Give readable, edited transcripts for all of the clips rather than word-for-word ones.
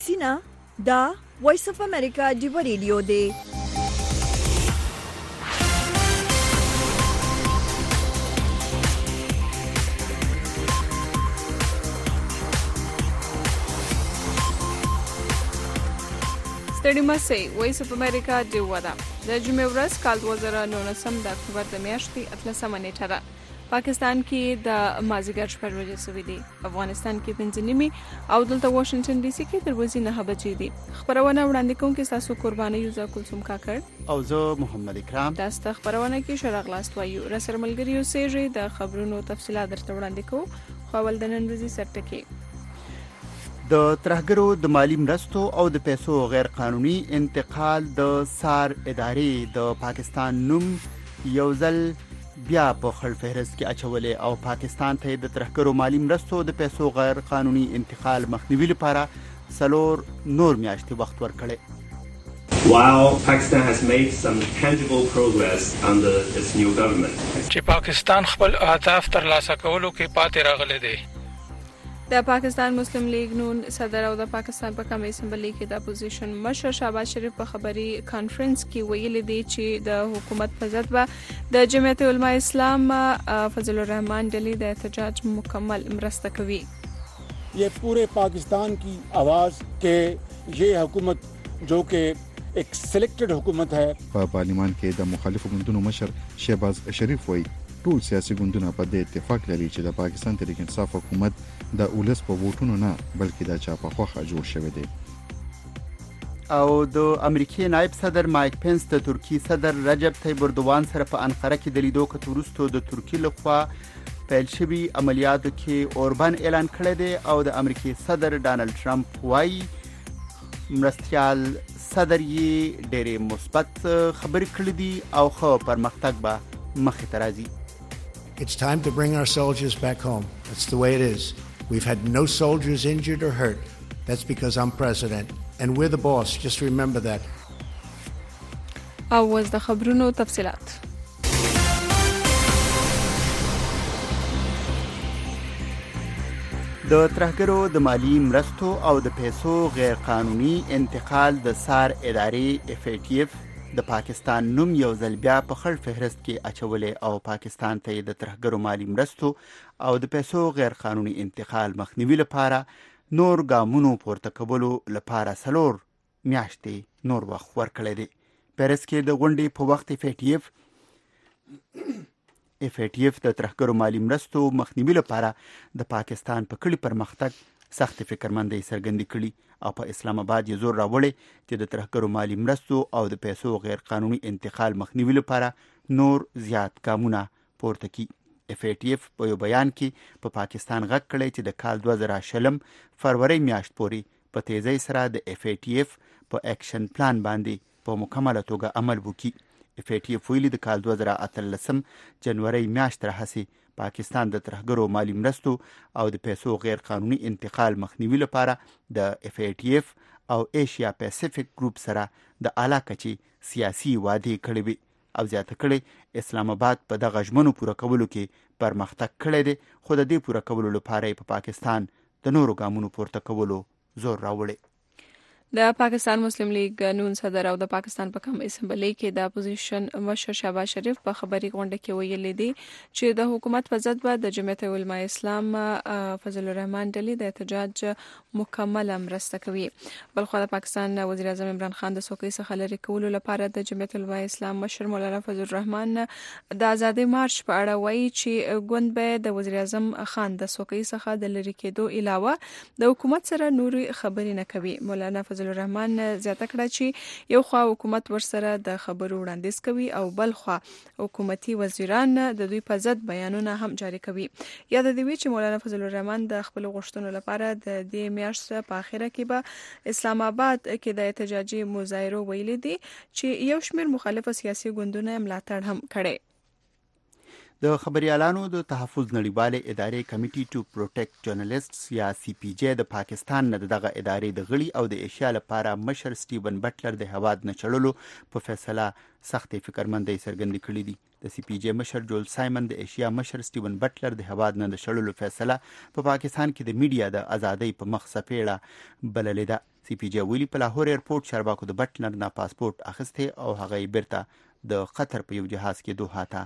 سینا دا وایس اف امریکا دی ریډیو دی. ستړي مسئ وایس اف امریکا دی ودا د جمعې ورځ کال 2019 د اکتوبر د میاشتې 13 نیټه ده. پاکستان کې د مازیګر شپږ بجې شوې دي. افغانستان کې 5:30 او دلته واشنگټن ډي سي کې تر ورځې 9 بجې دي. خبرونه وړاندې کوونکې تاسو قرباني یوزا کلثوم کاکړ او زه محمد اکرام. تاسو ته خبرونه کې شرغ لاست وایو را سره ملګری اوسېږي. د خبرونو تفصیلات درته وړاندې کوو. خو ول د نن ورځې سرټکی د ترهګرو د مالی مرستو او د پیسو غیر قانوني انتقال د سار ادارې د پاکستان نوم یو ځل بیا په خړ فهرست کې اچولې او پاکستان ته د ترهګرو مالی مرستو د پیسو غیر قانوني انتقال مخنیوي لپاره سلور نور میاشتې وخت ورکړي. While Pakistan has made some tangible progress under its new government. چې پاکستان خپل اهداف ترلاسه کولو کې پاتې راغلی دی. د پاکستان مسلم لیگ نون صدر او د پاکستان په قومي اسمبلی کې د اپوزیشن مشر شهباز شریف په خبري کانفرنس کې ویلي دی چې د حکومت په ضد به د جمعیت علماء اسلام فضل الرحمن ډلې د احتجاج مکمل مرسته کوي. یہ پورے پاکستان کی آواز کہ یہ حکومت جو کہ ایک سلیکٹڈ حکومت ہے. په پارلیمان کې د مخالفو ګوندونو مشر شهباز شریف وایي ټول سیاسي ګوندونه په دې اتفاق لري چې د پاکستان تحریک انصاف حکومت د اولس په ووټونو نه بلکې د چا په خوخه جوړ شوی دی. او د امریکای نائب صدر مایک پنس د ترکی صدر رجب طیب اردوغان سره په انقره کې د لیدو کتو وروسته د ترکی لخوا پیل شوي عملیاتو کې اوربان اعلان کړی دی او د امریکای صدر ډانلډ ټرمپ وايي مرستیال صدر یې ډېرې مثبت خبرې کړې دي او خو پرمختګ به مخې ته راځي. It's time to bring our soldiers back home. That's the way it is. We've had no soldiers injured or hurt. That's because I'm president and we're the boss. Just remember that. او وز د خبرونو تفصيلات. د ترهګرو د مالی مرستو او د پیسو غیر قانوني انتقال د سار ادارې FATF د پاکستان نوم یو ځل بیا په خړ فهرست کې اچولې او پاکستان ته د ترهګرو مالی مرستو او د پیسو غیر قانوني انتقال مخنیوي لپاره نور ګامونو پورته کولو لپاره سلور میاشتې نور وخت ورکړی دی. پیرس کې د غونډې په وخت FATF د ترهګرو مالی مرستو مخنیوي لپاره د پاکستان په کلي پرمختګ سخت فکرمندۍ څرګندې کړي او په اسلام آباد یې زور راوړی چې د ترهګرو مالی مرستو او د پیسو غیر قانوني انتقال مخنیوي لپاره نور زیات ګامونه پورته کړي. FATF په یو بیان کې په پاکستان غږ کړی چې د کال 2020 فروری میاشت پورې په تیزی سره د FATF په اکشن پلان باندې په مکمله توګه عمل وکړي. FATF ویلي د کال 2013 جنوري میاشت راهیسې پاکستان د ترهګرو مالی مرستو او د پیسو غیر قانوني انتقال مخنیوي لپاره د FATF او ایشیا پیسفیک ګروپ سره د اعلی کچې سیاسي وعدې کړې وي او زیاته کړې اسلام آباد په دغه ژمنو پوره کولو کې پرمختګ کړی دی خو د دې پوره کولو لپاره په پاکستان د نورو ګامونو پورته کولو زور راوړی. د پاکستان مسلم لیگ نون صدر او د پاکستان په قومي اسمبلی کې د اپوزیشن مشر شهباز شریف په خبري غونډه کې ویلي دي چې د حکومت په ضد به د جمعیت علماء اسلام فضل الرحمن ډلې د احتجاج مکمل مرسته کوي. بلخو د پاکستان وزیر اعظم عمران خان د سوکۍ څخه لرې کولو لپاره د جمعیت علماء اسلام مشر مولانا فضل الرحمن د آزادۍ مارچ په اړه وایي چې ګوند به د وزیر اعظم خان د سوکۍ څخه د لرې کېدو علاوه د حکومت سره نور خبرې نه کوي. مولانا فضل الرحمن زیاته کړه چې یو خوا حکومت ورسره د خبرو وړاندیز کوي او بل خوا حکومتي وزیران د دوی په ضد بیانونه هم جاری کوي. یاد دی چې مولانا فضل الرحمن د خپل غوښتنو لپاره د دې میاشت په اخره کې به اسلام آباد کې د احتجاجي مظاهرو ویلي دي چې یو شمېر مخالف سیاسي ګوندونه ملاتړ هم کړي. د خبريالانو د تحفظ نړیواله ادارې کمیټي ټو پروټیکټ جرنالیسټس یا CPJ د پاکستان نه دغه ادارې د غړي او د ایشیا لپاره مشر سټیون بټلر د هواد نه چړلو په فیصله سختې فکرمندۍ څرګندې کړې دي. د سی پی جی مشر جول سایمن د ایشیا مشر سټیون بټلر د هواد نه د شړلو فیصله په پاکستان کې د میډیا د ازادۍ په مخ سپېړه بللې ده. سی پی جی ویلي په لاهور ایرپورټ چارواکو د بټلر نه پاسپورت اخیسته او هغه یې بیرته د قطر په یو جهاز کې دوحه ته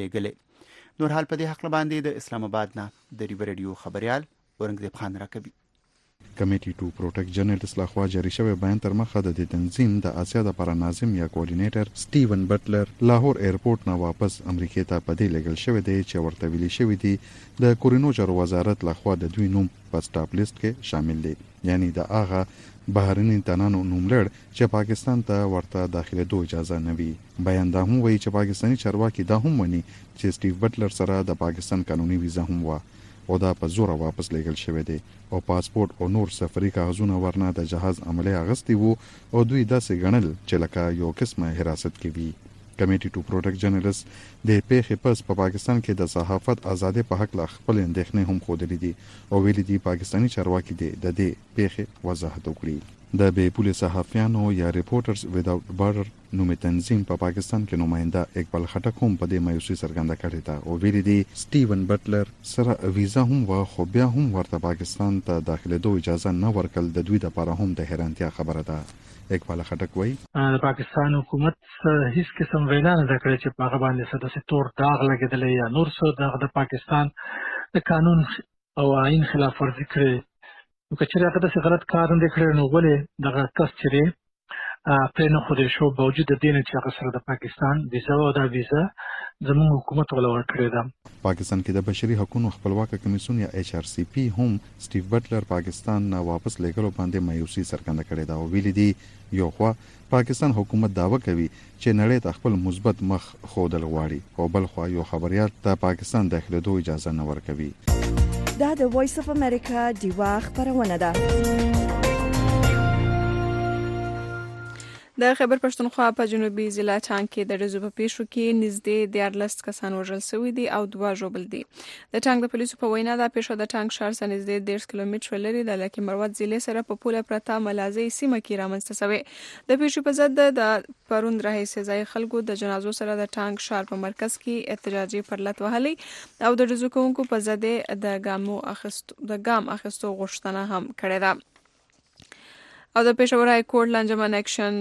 لیږلې. نور حال په دې حق باندې د اسلام آباد نه د ریو رادیو خبريال اورنګزیب خان راکوي. کمیټي ټو پروټیکټ جنرالز لخوا جاری شوی بیان تر مخه د تنظیم د آسیا د پر ناظم یا کوارډینیټر سټیون بټلر لاهور ایرپورټ نه واپس امریکا ته پدې لګل شوی دی چې ورته ویلي شوی دی د کورینو چارو وزارت لخوا د دوی نوم په سټاپ لیست کې شامل دی، یعنی د هغه بهرني تنانو نوم لړ چې پاکستان ته ورته داخله دوه اجازه نه وي. بیان دا هم وایي چې پاکستاني چارواکي دا هم ونی چې سټیو بټلر سره د پاکستان قانوني ویزا هم و او دا په زور واپس لګل شوی دی او پاسپورت او نور سفري کاغذونه ورنه د جهاز عملی اغستی وو او دوی داسې ګڼل چې لکه یو قسمه حراست کې وي. کمیټي ټو پروټیکټ جرنالز د پیښې پس په پاکستان کې د صحافت ازادي په حق لا خپل اندېښنې هم خوده دي او ویلي دي پاکستاني چارواکي د دې پیښې وضاحت وکړي. د بې پولې صحافیانو یا ریپورټرز وداوټ بارډر نومي تنظیم په پاکستان کې نماینده اقبال خټک هم په دې مایوسي څرګنده کړې ده او ویلي دي سټیون بټلر سره ویزا هم و خو بیا هم ورته پاکستان ته داخله دوه اجازه نه ورکړل د دوی لپاره هم د حیرانتیا خبره ده. اقبال خټک وایي د پاکستان حکومت هیڅ قسم وینا نه کړې چې په هغه باندې څه د تور داغ لګېدلی یا نور څه د پاکستان د قانون او آئین خلاف ورزي کړې. نو که چېرې هغه داسې غلط کار نه دی کړی نو ولې دغه کس چې دی پرې نه ښودل شو باوجود د دې نه چې هغه سره د پاکستان ویزا او دا ویزا زموږ حکومت ولا ورکړې ده. پاکستان کې د بشري حقوقو خپلواکه کمیسیون یا ایچ آر سی پی هم سټیو بټلر پاکستان نه واپس لګلو باندې مایوسي څرګنده کړې ده او ویلي دي یو خوا پاکستان حکومت دعوه کوي چې نړۍ ته خپل مثبت مخ ښودل غواړي او بل خوا یو خبريال ته پاکستان داخليدو اجازه نه ورکوي. دا د وایس اف امریکا دیوا خبرونه ده. د خیبر پښتونخوا په جنوبي ضلع ټانګ کې د ډزو په پیښو کې نږدې 14 کسان وژل شوي دي او 2 ژوبل دي. د ټانګ د پولیسو په وینا دا پیښه د ټانګ ښار څخه نږدې 1.5 کیلومتره لري د لکه مروت ضلع سره په پوله پرته ملازۍ سیمه کې رامنځته شوې. د پیښې په ضد د پروند راهیسې ځای خلکو د جنازو سره د ټانګ ښار په مرکز کې احتجاجي پرلط وهلي او د ډزو کوونکو په ضد د ګام اخیستو غوښتنه هم کړې ده. او د پېښور های کورټ لانجمن اکشن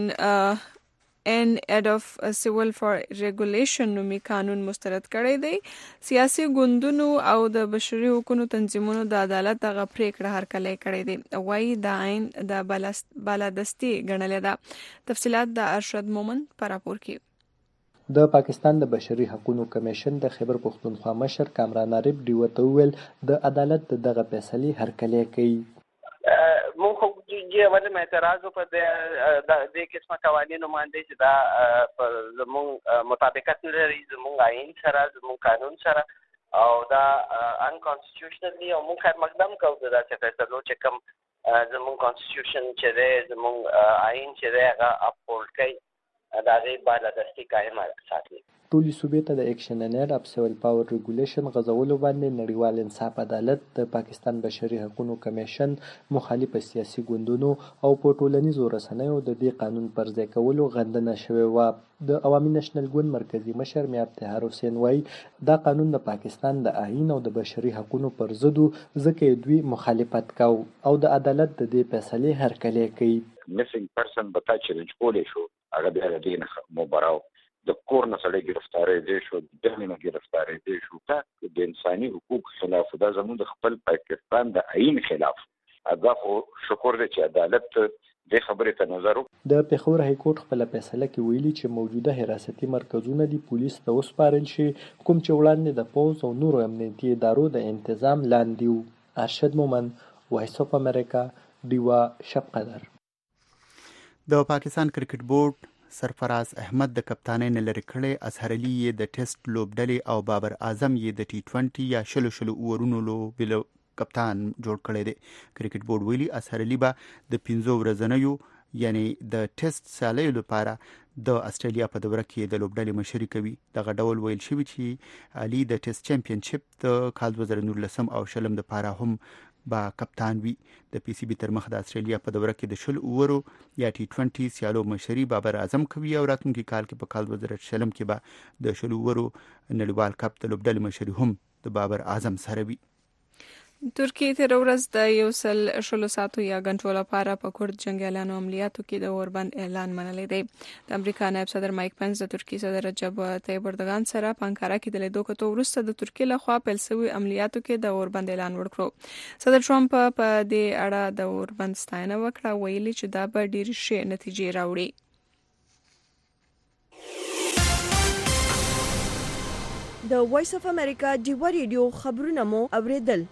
ان اډ اف سیول فار ریګولیشن نومي قانون مسترد کړی دی. سیاسي ګوندونو او د بشري حقوقو تنظیمونو د عدالت دغه پریکړه هرکلی کړی دی. وایي د عین د بالادستي ګڼلې ده. تفصيلات د ارشد مومن پر راپور کې. د پاکستان د بشري حقوقو کمیشن د خیبر پښتونخوا مشر کامران عارف ډیو ته ویل د عدالت دغه فیصله هرکلی کوي. مونږ خو ولې اعتراض په دې قسمه قوانینو باندې چې دا زموږ مطابقت نه لري زموږ آئین سره زموږ قانون سره او دا ان کانسټیټیوشنل دی او موږ هر مقدم کوو دا چې فیصلو چې کوم زموږ کانسټیټیوشن چې دی زموږ آئین چې دی هغه اپهولډ کوي دا غي بالادستي قائمه ساتي. ټولي صوبې ته د اکشن ان اډ اف سیول پاور ریګولیشن غځولو باندې نړیوال انصاف عدالت د پاکستان بشري حقوقو کمیشن مخالف سیاسي ګوندونو او په ټولنیزو رسنیو د دې قانون پر ځای کولو غندنه شوې و. د عوامي نېشنل ګوند مرکزی مشر میا افتخار حسین وایي دا قانون د پاکستان د آئین او د بشري حقوقو پر ضد ځکه دوی مخالفت کاو او د عدالت د دې فیصله هرکلی کوي. میسنګ پرسن به تا چیلنج کولې شو هغه بیا د دې نه مبراو د کور نه سړی ګرفتاری دی شو د نه ګرفتاری دی شو تا د انساني حقوق خلاف دا زموږ د خپل پاکستان د آئین خلاف دا خو شکر دی چې عدالت د خبرې ته نظر وکړي. د پېښور های کورټ خپل فیصله کې ویلي چې موجوده حراستي مرکزونه دي پولیس ته وسپارل شي کوم چې وړاندې د پوز او نورو امنیتي ادارو د تنظیم لاندې وو. ارشد مومن وایس اف امریکا دیوا شب قدر. د پاکستان کرکټ بورډ سرفراز احمد د کپتانۍ نه لرې کړی، اظهر علي یې د ټیسټ لوبډلې او بابر اعظم یې د ټي 20 یا شلو اوورونو لوبې کپتان جوړ کړی دی. کرکټ بورډ ویلي اظهر علي به د 15 ورځنیو یعنی د ټیسټ سالیو لپاره د استرالیا په دوره کې د لوبډلې مشري کوي. دغه ډول ویل شوی چې علي د ټیسټ چمپionship د کال 2019 او شلم لپاره هم با کپتان وي. د پی سی بي تر مخ د استرالیا په دوره کې د 10 اوورو یا T20 سیالو مشري بابر اعظم کوي او راتلونکي کال کې په کال 2020 کې به د 10 اوورو نړیوال کپ د لوبډلې مشري هم د بابر اعظم سره وي. ترکیه تر ورځ د 100 ساعتو یا غنټو لپاره په کورد جنگیالانو عملیاتو کې د اوربند اعلان منلې دی. د امریکا نائب صدر مایک پنس د ترکیه صدر رجب طیب اردوغان سره په انکارا کې د لیدو کتو وروسته د ترکیه لخوا پیل شوی عملیاتو کې د اوربند اعلان وکړو. صدر ټرمپ په دې اړه د اوربند ستاینه وکړه، ویلي چې دا به ډېر ښه نتیجې راوړي. د وایس اف امریکا ډیوا ریډیو خبرونه مو اوریدل.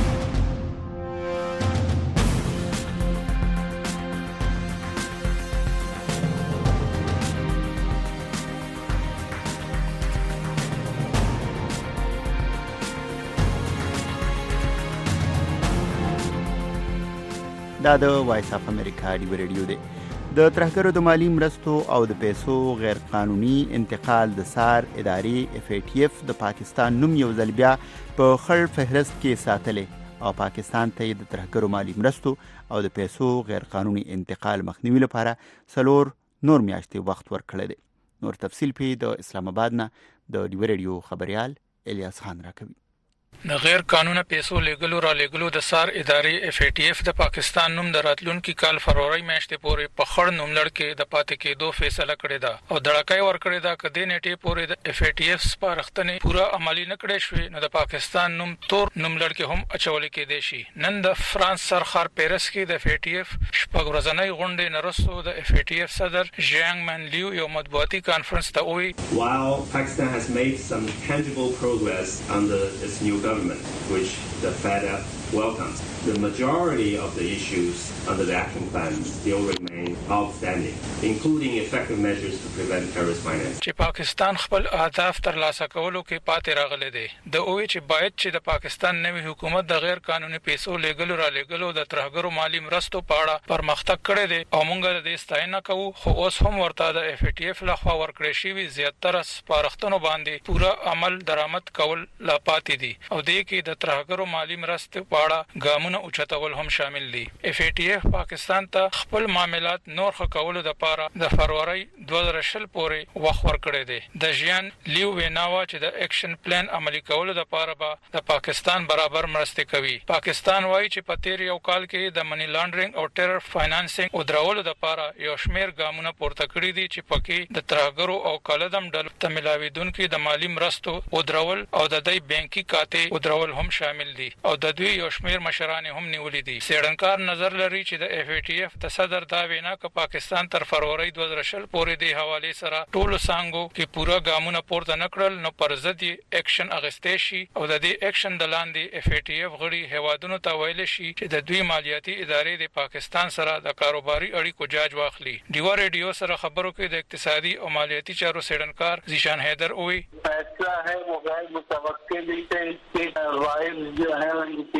دا د وایس اف امریکا ډیوا ریډیو دی. د ترهګرو د مالی مرستو او د پیسو غیر قانوني انتقال د سار ادارې FATF د پاکستان نوم یو ځل بیا په خړ فهرست کې ساتلې او پاکستان ته د ترهګرو مالی مرستو او د پیسو غیر قانوني انتقال مخنیوي لپاره 4 نور میاشتې وخت ورکړی دی. نور تفصیل په د اسلام آباد نه د ډیوا ریډیو خبريال الیاس خان راکوي. د غیر قانوني پیسو لیګلو را لیګلو د سار ادارې FATF د پاکستان نوم د راتلونکي کال فروری میاشتې پورې په خړ نوملړ کې د پاتې کېدو فیصله کړې ده او دړکای ورکړې ده کدي نیټه پورې د FATF سپارښتنې پورا عملی نه کړې شوې نو د پاکستان نوم تور نوملړ کې هم اچول کېدې شي. نن د فرانس سرخار پیرس کې د FATF شپږ ورځنۍ غونډې نرسو د FATF صدر ژانګ منلیو یو مطبوعاتي کانفرنس ته وی While Pakistan has made some tangible progress under its new government, which the FATF welcomes, the majority of the issues under the action plan still remain outstanding, including effective measures to prevent terrorist finance. چې پاکستان خپل اهداف ترلاسه کولو کې پاتې راغلی دی. د اوی چې باید چې د پاکستان نوی حکومت د غیر قانوني پیسو لیګلو را لیګلو د ترهګرو مالی مرستو په اړه پرمختګ کړی دی او موږ د دې ستاینه کوو، خو اوس هم ورته د FATF لخوا ورکړې شوی زیاتره سپارښتنو باندې پورا عمل درآمد کول لا پاتې دي او دې کې د ترهګرو مالی مرستو په اړه ګامونه اوچتول هم شامل دي. FATF پاکستان ته خپل معاملات نور ښه کولو لپاره د فروری 2020 پورې وخت ورکړی دی. د ژان لیو ویناوا چې د اکشن پلان عملي کولو لپاره به د پاکستان برابر مرسته کوي. پاکستان وایي چې په تیر یو کال کې د منی لانډرینګ او ټیرر فاینانسینګ او درولو لپاره یو شمیر ګامونه پورته کړی دي چې پکې د ترهګرو او کالدم ډلو ته ملاویدونکو د مالی مرستو او درول او د دې بانکي کاته او درول هم شامل دي او د دوی یو شمیر مشران هم نیولې دي. سیړنکار نظر لري چې د FATF د صدر دا وینا ک پاکستان تر فروری 2020 پورې د حواله سره ټول سانګو کې پورا ګامونه پورته نکړل نو پر ضد اکشن اغستې شي او د دې اکشن د لاندې FATF غړي هوادونو ته ویل شي چې د دوی مالیاتي ادارې د پاکستان سره د کاروباري اړیکو جاج واخلي. ډیوا ریډیو سره خبرو کې د اقتصادي او مالیاتي چارو سیړنکار زیشان حیدر وی فیصلہ ہے وہ غیر متوقع نہیں تھے وائز جو ہے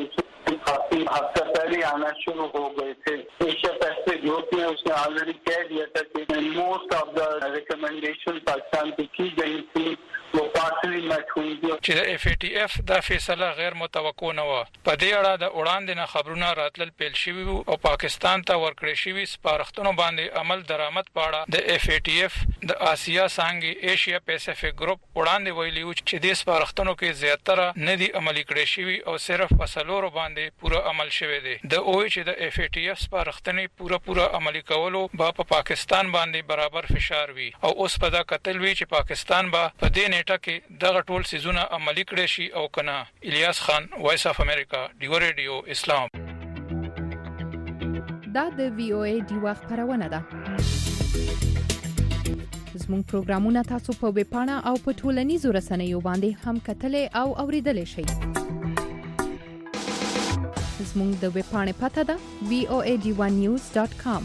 کافی ہفتہ پہلے آنا شروع ہو گئے تھے. ایشیا پیسفک گروپ نے اس نے آلریڈی کہہ دیا تھا کہ موسٹ آف دا ریکمنڈیشن پاکستان کی کی گئی تھی وہ پارشلی میٹ ہوئی دي. چې د FATF دا فیصله غیر متوقع نه و. په دې اړه د وړاندې نه خبرونه راتلل پیل شوي او پاکستان ته ورکړې شوي سپارښتنو باندې عمل درآمد پاړه د FATF د آسیا څنګه ایشیا پیسفک ګروپ وړاندې ویلي و چې د سپارښتنو کې زیاتره نه دي عملي کړې شوي او صرف په سلورو باندې پورا عمل شوی دی. د اوی چې د FATF سپارښتنې پورا عملي کولو په پاکستان باندې برابر فشار وي او اوس په دا قتل وی چې پاکستان به په دې نیټه کې دغه ټول سيزونه عملي کړي شي او کنه. الیاس خان، وایس اف امریکا، ډیوا ریډیو اسلام. دا د VOA ډیوا خبرونه ده. زموږ پروګرامونه تاسو په ویب پاڼه او په ټولنیزو رسنیو باندې هم کتلې او اوریدلې شئ. زموږ د ویب پاڼې پته ده voadiwanews.com.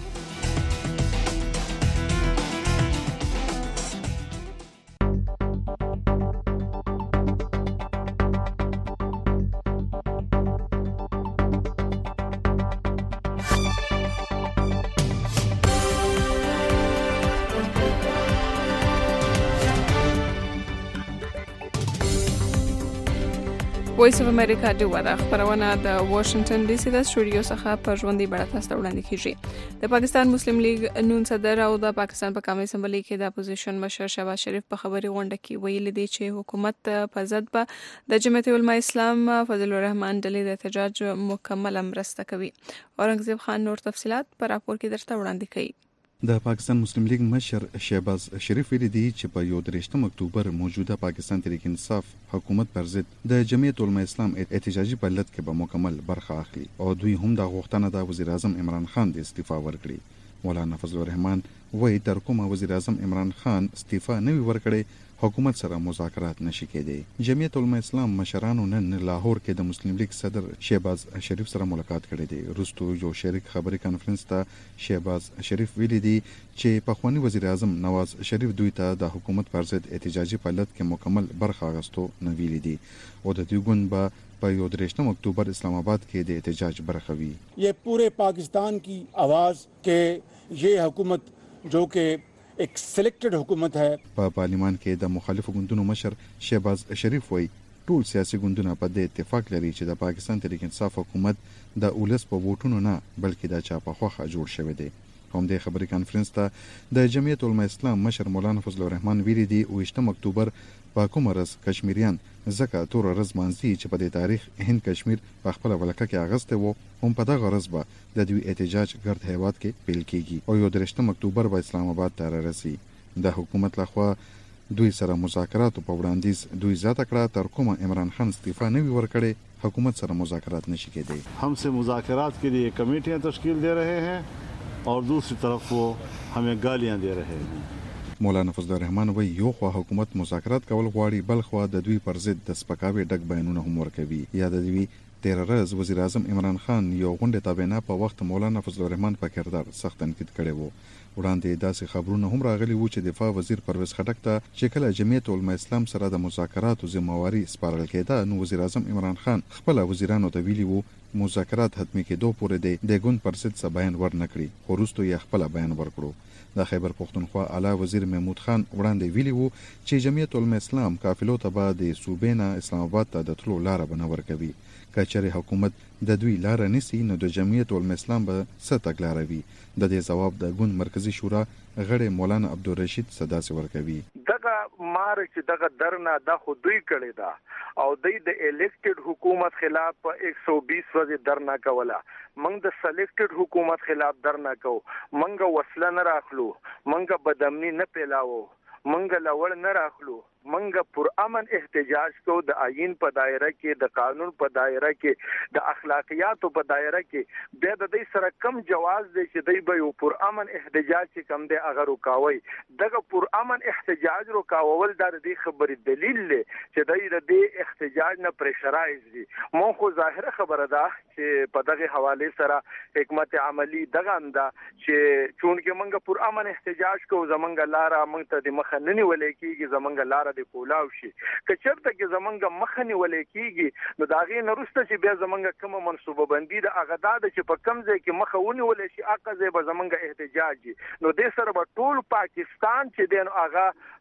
وایس اف امریکا ډیوا د خبرونه د واشنگټن ډي سي د سټوډیو څخه په ژوندۍ بڼه تاسو ته وړاندې کیږي. د پاکستان مسلم لیگ نون صدر او د پاکستان په قومي اسمبلی کې د اپوزیشن مشر شهباز شریف په خبري غونډه کې ویلي دي چې حکومت په ضد به د جمعیت العلماء اسلام فضل الرحمن ډلې د احتجاج مکمل مرسته کوي. اورنګزیب خان نور تفصيلات پر راپور کې درته وړاندې کوي. د پاکستان مسلم لیگ مشر شهباز شریف ویلي دی چې په 13 اکتوبر موجوده پاکستان تحریک انصاف حکومت پر ضد د جمعیت العلماء اسلام احتجاجي فعالیت کې به مکمل برخه اخلي او دوی هم د غوښتنه د وزیر اعظم عمران خان د استعفا ورکړي. مولانا فضل الرحمن وایي تر کومه وزیر اعظم عمران خان استعفا نه ورکړي حکومت سره مذاکرات نشي کېدی. جمعیت العلماء اسلام مشرانو نن لاهور کې د مسلم لیگ صدر شهباز شریف سره ملاقات کړې دی. وروسته یو شریک خبري کانفرنس ته شهباز شریف ویلي دی چې پخوانی وزیر اعظم نواز شریف دوی ته د حکومت پر ضد احتجاجي فعالیت کې مکمل برخه اخیستو نه ویلي دي او د دوی ګوند به په 13 اکتوبر اسلام آباد کې د احتجاج برخه وي. یہ پورے پاکستان کی آواز کہ یہ حکومت جو کہ ایک سلیکٹڈ حکومت ہے. په پارلیمان کې د مخالفو ګوندونو مشر شهباز شریف وایي ټول سیاسي ګوندونه په دې اتفاق لري چې د پاکستان تحریک انصاف حکومت د اولس په ووټونو نه بلکې د چا په خوښه جوړ شوی دی. همدې خبري کانفرنس ته د جمعیت العلماء اسلام مشر مولانا فضل الرحمن ویلي دی 28 اکتوبر په کوم ورځ کشمیریان زکه تور ورځ مانځي چې په دې تاریخ هند کشمیر په خپل ولکه کې اغسته وو هم په دغه ورځ به د دوی احتجاج ګرد هیواد کې پیل کیږي او 13 اکتوبر به اسلام آباد ته رسي. د حکومت لخوا دوی سره مذاکرات په وړاندیز دوی زیاته کړه تر کومه عمران خان استعفا نه ورکړي حکومت سره مذاکرات نشي کېدی. हम से मुज़ाकरात के लिए कमेटियां तश्कील दे रहे हैं और दूसरी तरफ वो हमें गालियां दे रहे हैं. مولانا فضل الرحمن وایي یو خوا حکومت مذاکرات کول غواړي بل خوا د دوی پر ضد د سپکاوي ډک بیانونه هم ورکوي. یا د دوی 13 ورځ وزیر اعظم عمران خان یو غونډه تابعینا په وخت مولانا فضل الرحمن په کردار سخت تنقید کړي وو. وړاندې داسې خبرونه هم راغلي وو چې دفاع وزیر پرویز خټک ته چې کله جمعیت العلماء اسلام سره د مذاکراتو ذمہواری سپارل کېده نو وزیر اعظم عمران خان خپل وزیرانو ته ویلي وو مذاکرات حتمی کېدو پورې د ګوند پر ضد څه بیان ورنکړي خو وروسته یې خپل بیان ورکړو. د خیبر پختونخوا اعلی وزیر محمود خان وړاندې ویلي وو چې جمعیت العلماء اسلام قافلو ته به د صوبې نه اسلام آباد ته د تلو لار به نه ورکوي. کچره حکومت د دوی لار نسی نو د جمعیت العلماء اسلام به څه تګلاروي. د دې جواب د ګوند مرکزی شورا غړي مولانا عبدالرشید صداسي ورکوي. دغه مار چې دغه درنه د خودوی کړي دا او د الیکټډ حکومت خلاف په 120 ورځې درنه کوله. منګ د سلیکټډ حکومت خلاف درنه کو منګ وسله نه راخلو منګ بدامنی نه پیلاو منګ لوړ نه راخلو منګ پر امن احتجاج کو د آئین په دایره کې د قانون په دایره کې د اخلاقیات په دایره کې به د دې سره کم جواز دی چې دوی به یو پر امن احتجاج چې کم دی هغه رکاوي. دغه پر امن احتجاج رکاول د دې خبرې دلیل دی چې دوی د دې احتجاج نه پریشرایز دي. مون خو ظاهره خبره ده چې په دغه حواله سره حکمت عملی دغه انده چې چونکه منګ پر امن احتجاج کو زمنګ لاره منګ ته د مخننی ولې کیږي زمنګ لاره د کولاو شي کچرته کې زمنګ مخنی ولې کیږي نو داغه نرسته چې بیا زمنګ کوم منصوبه بندي د اغداد چې په کم ځای کې مخونی ولې شي اقزه به زمنګ احتجاج نو د سره به ټول پاکستان چې دین اغه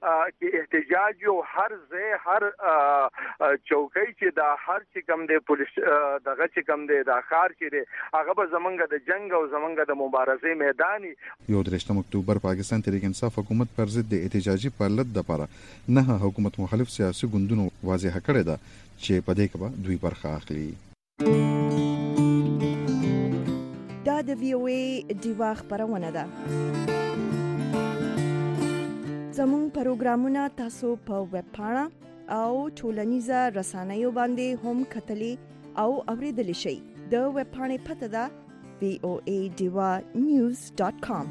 کې احتجاج او هر ځای هر چوکۍ چې دا هر چې کم دی پولیس دغه چې کم دی دا خار چې دی هغه به زمنګ د جنگ او زمنګ د مبارزې میداني. 13 اکتوبر پاکستان تحریک انصاف حکومت پر ضد د احتجاجي فعالیت لپاره نه حکومت مخالف سیاسي ګوندونو واضح کړی ده چې په دې کې به دوی برخه اخلي. دا د VOA ډیوا خبرونه ده. زموږ پروګرامونه تاسو په ویب پاڼه او ټولنیزه رسنیو باندې هم کتلی او اوریدلی شئ. د ویب پاڼې پته ده voadivanews.com.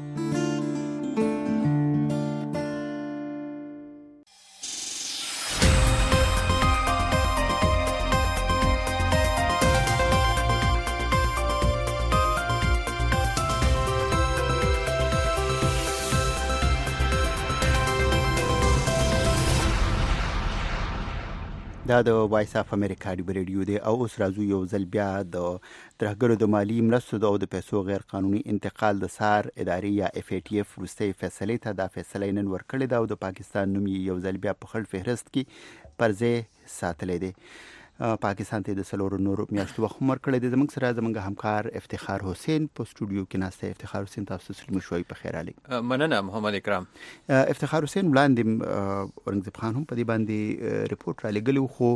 دا د وایس اف امریکا دی ریډیو دی او اوس راځو یو ځل بیا د ترهګرو د مالی مرستو د پیسو غیر قانوني انتقال د سار ادارې یا اف ای ټی اف وروستۍ فیصلې ته د فیصلې نن ورکړې ده او د پاکستان نوم یو ځل بیا په خړ فهرست کې پر ځای ساتلې ده. پاکستان ته د سلور نورو میاشتو وخت ورکړی دی. زموږ سره زموږ همکار افتخار حسین په سټوډیو کې ناسته. افتخار حسین تاسو سلام شوي په خیر علي. مننه محمد اکرام. افتخار حسین وړاندې اورنګزیب خان هم په دې باندې ریپورت را لګلی خو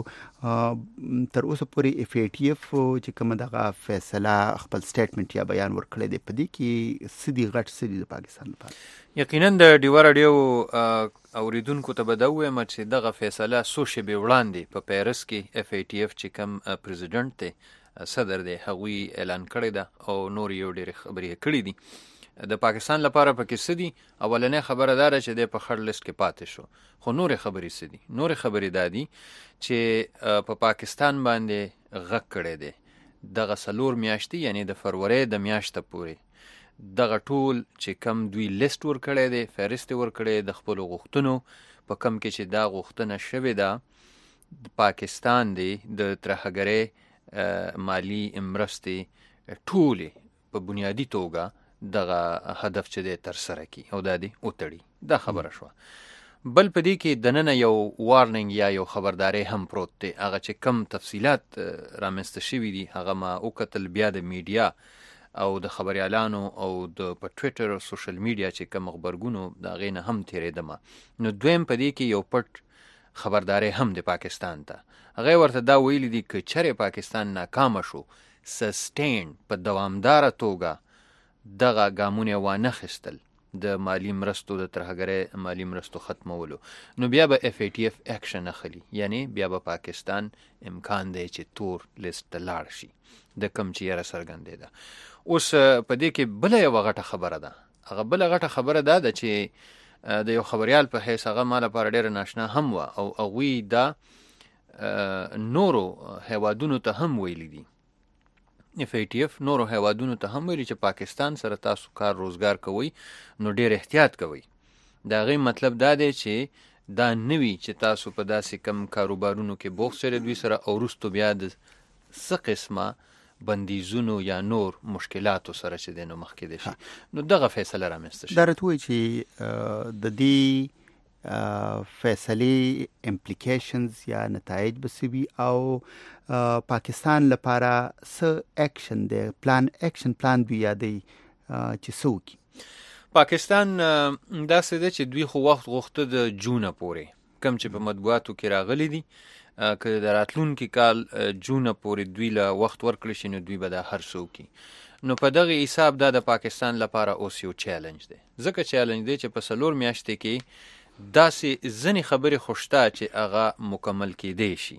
تر اوسه پورې اف ای ټی اف چې کومه دغه فیصله خپل سټیټمنټ یا بیان ورکړی دی په دې کې سدي غټ سدي د پاکستان لپاره. یقینا د ډیوا رادیو اوریدونکو ته به دا ووایم چې دغه فیصله څو شېبې وړاندې په پیرس کې اف ای ټی اف چې کوم پریزیډنټ دی صدر دی هغوی اعلان کړی ده او نور یو ډېرې خبرې کړي دي د پاکستان لپاره پکې څه دي. اولنۍ خبره دا ده چې دی په خړ لیست کې پاتې شو خو نورې خبرې څه دي. نورې خبرې دا دي چې په پاکستان باندې غږ کړی دی دغه 4 میاشتې یعنی د فروری د میاشته پورې دغه ټول چې کم دوی لیست ورکړی دی فهرست ورکړی د خپلو غوښتنو په کم کې چې دا غوښتنه شوې ده پاکستان دی د ترهګرۍ مالی مرستې ټولې په بنیادي توګه دغه هدف چې دی ترسره کړي او دا دی وتړي. دا خبره شوه. بل په دې کې دننه یو وارننګ یا یو خبرداری هم پروت دی. هغه چې کم تفصیلات رامنځته شوي دي هغه ما وکتل بیا د میډیا او د خبریالانو او د په ټویټر او سوشل میډیا چې کوم خبرګونو د هغې نه هم تېرېدمه. نو دویم په دې کې یو پټ خبرداری هم د پاکستان ته هغې ورته دا ویلي دي که چرې پاکستان ناکامه شو سسټینډ په دوامداره توګه دغه ګامونه وانه خیستل د مالی مرستو د ترهګرۍ مالی مرستو ختمولو نو بیا به اف ای ټی اف اکشن اخلي یعنی بیا به پاکستان امکان دی چې تور لیست ته لاړ شي د کم چې یاره څرګندېده. اوس په دې کې بله یوه غټه خبره ده. هغه بله غټه خبره دا ده چې د یو خبریال په حیث هغه ما لپاره ډېره ناشنا هم وه او هغوی دا نورو هیوادونو ته هم ویلي دي. اف ای ټی اف نورو هیوادونو ته هم ویلي چې پاکستان سره تاسو کار روزګار کوئ نو ډېر احتیاط کوئ. د هغې مطلب دا دی چې دا نه وي چې تاسو په داسې کم کاروبارونو کې بوخت شئ دوی سره او وروستو بیا د څه قسمه بندیزونو یا نور مشکلاتو سره چې دی نو مخکې دی شي. نو دغه فیصله رامنځته شي. دا راته وایي چې د دې فیصلې امپلیکیشنز یا نتایج به څه وي او پاکستان لپاره څه اکشن دی اکشن پلان دوی یادوي چې څه وکړي. پاکستان داسې دی چې دوی خو وخت غوښته د جونه پورې کم چې په مطبوعاتو کې راغلی دي که د راتلونکي کال جونه پورې دوی له وخت ورکړی شي نو دوی به دا هر څه وکړي. نو په دغه حساب دا د پاکستان لپاره اوس یو چیلنج دی. ځکه چیلنج دی چې په 4 میاشتې کې داسې ځینې خبرې خو شته چې هغه مکمل کیدی شي